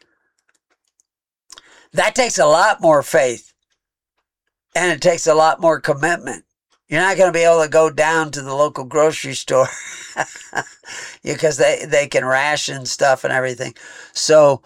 That takes a lot more faith. And it takes a lot more commitment. You're not going to be able to go down to the local grocery store because they can ration stuff and everything. So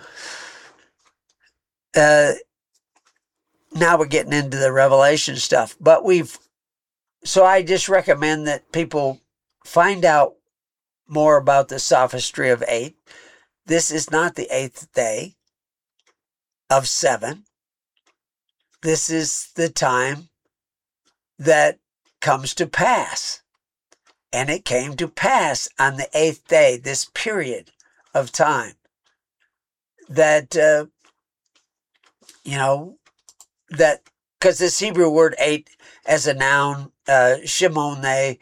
now we're getting into the Revelation stuff. So I just recommend that people find out more about the sophistry of 8. This is not the 8th day of 7. This is the time that comes to pass. And it came to pass on the 8th day, this period of time, that, that, because this Hebrew word 8 as a noun, Shimone,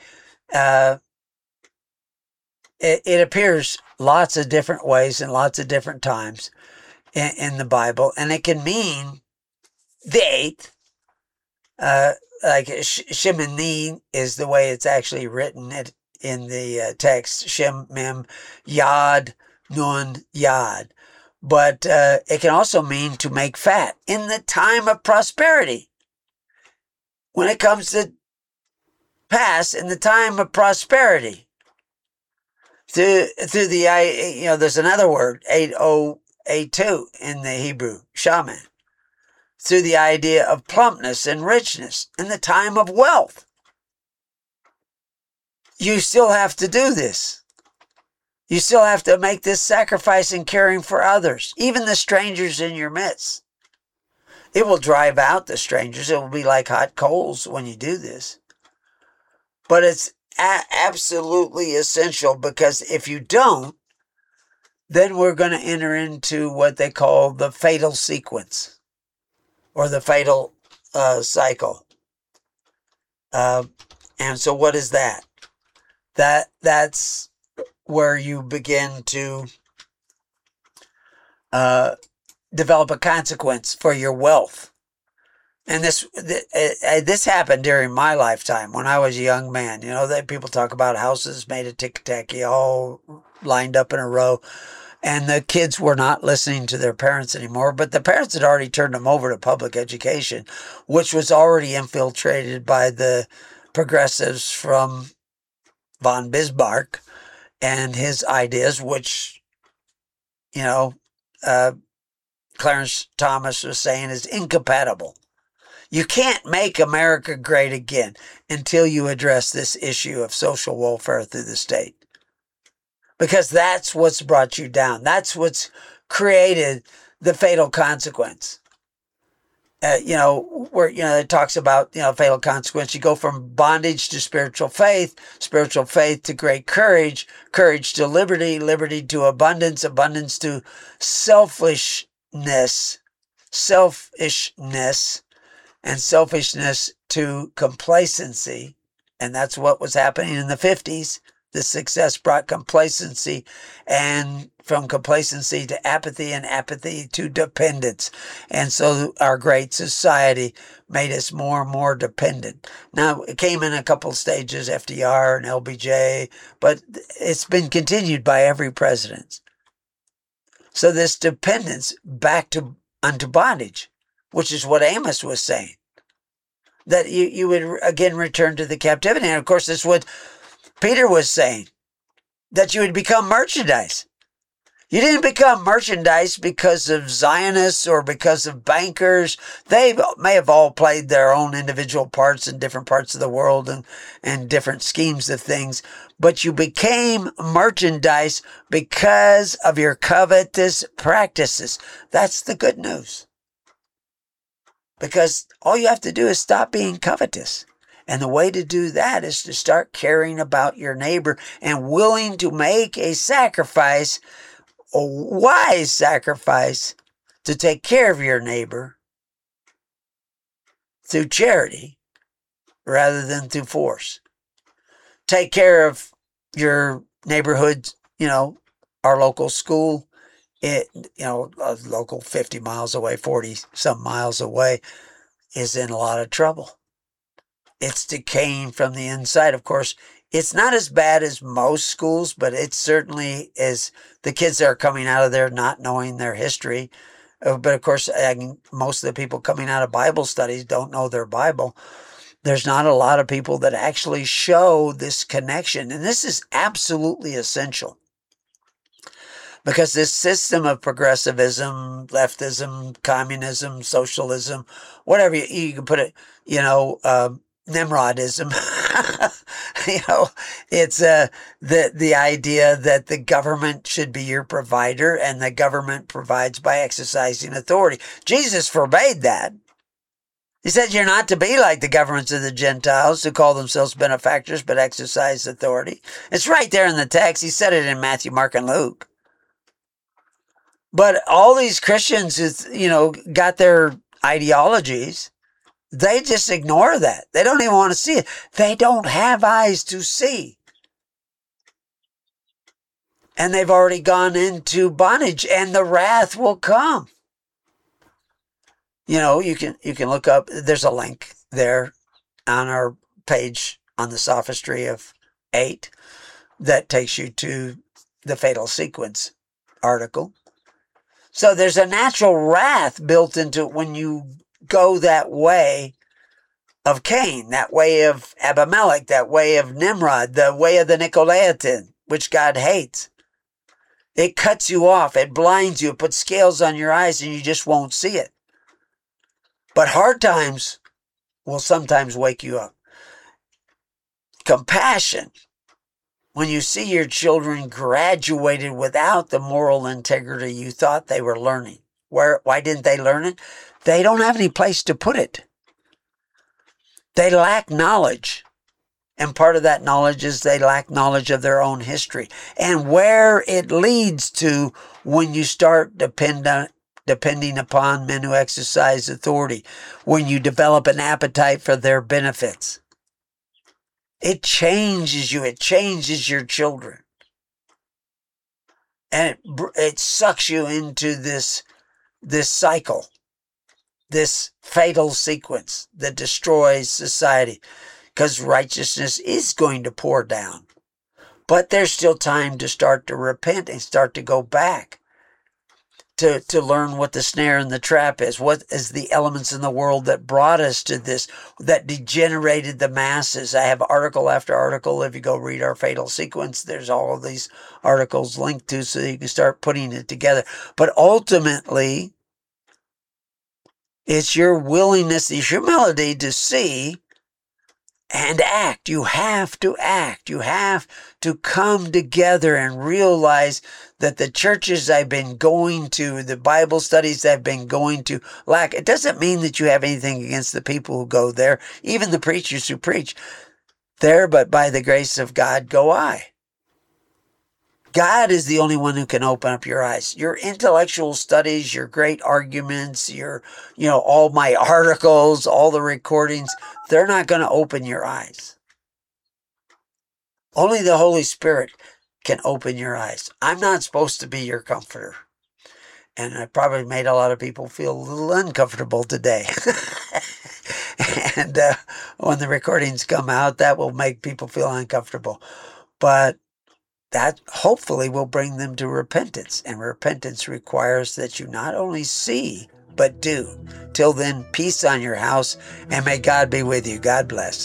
it appears lots of different ways and lots of different times in the Bible. And it can mean the 8th, like Shemini is the way it's actually written in the text. Shem, Mem, Yad, Nun, Yad. But it can also mean to make fat in the time of prosperity. When it comes to pass in the time of prosperity. through the, there's another word, 8082 in the Hebrew, shaman, through the idea of plumpness and richness in the time of wealth. You still have to do this. You still have to make this sacrifice in caring for others, even the strangers in your midst. It will drive out the strangers. It will be like hot coals when you do this. But it's absolutely essential, because if you don't, then we're going to enter into what they call the fatal sequence or the fatal cycle. And so what is that? That's where you begin to develop a consequence for your wealth. And this happened during my lifetime when I was a young man. That people talk about houses made of tick-tacky, all lined up in a row. And the kids were not listening to their parents anymore, but the parents had already turned them over to public education, which was already infiltrated by the progressives from von Bismarck and his ideas, which, Clarence Thomas was saying is incompatible. You can't make America great again until you address this issue of social welfare through the state. Because that's what's brought you down. That's what's created the fatal consequence. Where, it talks about, fatal consequence. You go from bondage to spiritual faith to great courage, courage to liberty, liberty to abundance, abundance to selfishness, and selfishness to complacency. And that's what was happening in the 50s. The success brought complacency, and from complacency to apathy, and apathy to dependence. And so our great society made us more and more dependent. Now, it came in a couple stages, FDR and LBJ, but it's been continued by every president. So this dependence back unto bondage, which is what Amos was saying, that you would again return to the captivity. And of course, this is what Peter was saying, that you would become merchandise. You didn't become merchandise because of Zionists or because of bankers. They may have all played their own individual parts in different parts of the world and different schemes of things. But you became merchandise because of your covetous practices. That's the good news. Because all you have to do is stop being covetous. And the way to do that is to start caring about your neighbor and willing to make a sacrifice, a wise sacrifice, to take care of your neighbor through charity rather than through force. Take care of your neighborhood, our local school, a local 50 miles away, 40 some miles away, is in a lot of trouble. It's decaying from the inside. Of course, it's not as bad as most schools, but it certainly is. The kids that are coming out of there not knowing their history. But of course, most of the people coming out of Bible studies don't know their Bible. There's not a lot of people that actually show this connection. And this is absolutely essential. Because this system of progressivism, leftism, communism, socialism, whatever you can put it, Nimrodism, it's the idea that the government should be your provider and the government provides by exercising authority. Jesus forbade that. He said you're not to be like the governments of the Gentiles who call themselves benefactors but exercise authority. It's right there in the text. He said it in Matthew, Mark, and Luke. But all these Christians who, got their ideologies, they just ignore that. They don't even want to see it. They don't have eyes to see. And they've already gone into bondage, and the wrath will come. You can look up, there's a link there on our page on the Sophistry of 8 that takes you to the Fatal Sequence article. So there's a natural wrath built into it when you go that way of Cain, that way of Abimelech, that way of Nimrod, the way of the Nicolaitans, which God hates. It cuts you off. It blinds you. It puts scales on your eyes and you just won't see it. But hard times will sometimes wake you up. Compassion. When you see your children graduated without the moral integrity you thought they were learning. Why didn't they learn it? They don't have any place to put it. They lack knowledge. And part of that knowledge is they lack knowledge of their own history. And where it leads to when you start depending upon men who exercise authority, when you develop an appetite for their benefits. It changes you. It changes your children. And it sucks you into this cycle, this fatal sequence that destroys society. Because righteousness is going to pour down. But there's still time to start to repent and start to go back. To learn what the snare and the trap is. What is the elements in the world that brought us to this, that degenerated the masses. I have article after article. If you go read our fatal sequence, there's all of these articles linked to so you can start putting it together. But ultimately, it's your willingness, the humility to see and act. You have to act. You have to come together and realize that the churches I've been going to, the Bible studies I've been going to, lack. It doesn't mean that you have anything against the people who go there, even the preachers who preach there, but by the grace of God go I. God is the only one who can open up your eyes. Your intellectual studies, your great arguments, all my articles, all the recordings, they're not going to open your eyes. Only the Holy Spirit can open your eyes. I'm not supposed to be your comforter. And I probably made a lot of people feel a little uncomfortable today. And when the recordings come out, that will make people feel uncomfortable. But that hopefully will bring them to repentance. And repentance requires that you not only see, but do. Till then, peace on your house, and may God be with you. God bless.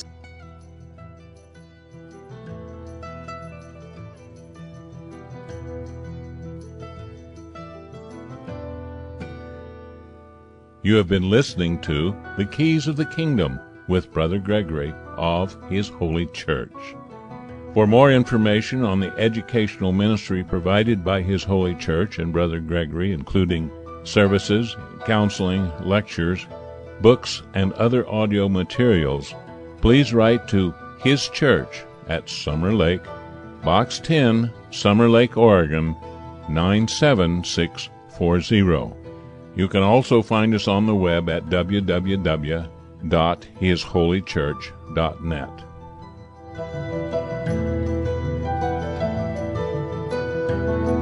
You have been listening to The Keys of the Kingdom with Brother Gregory of His Holy Church. For more information on the educational ministry provided by His Holy Church and Brother Gregory, including services, counseling, lectures, books, and other audio materials, please write to His Church at Summer Lake, Box 10, Summer Lake, Oregon, 97640. You can also find us on the web at www.hisholychurch.net.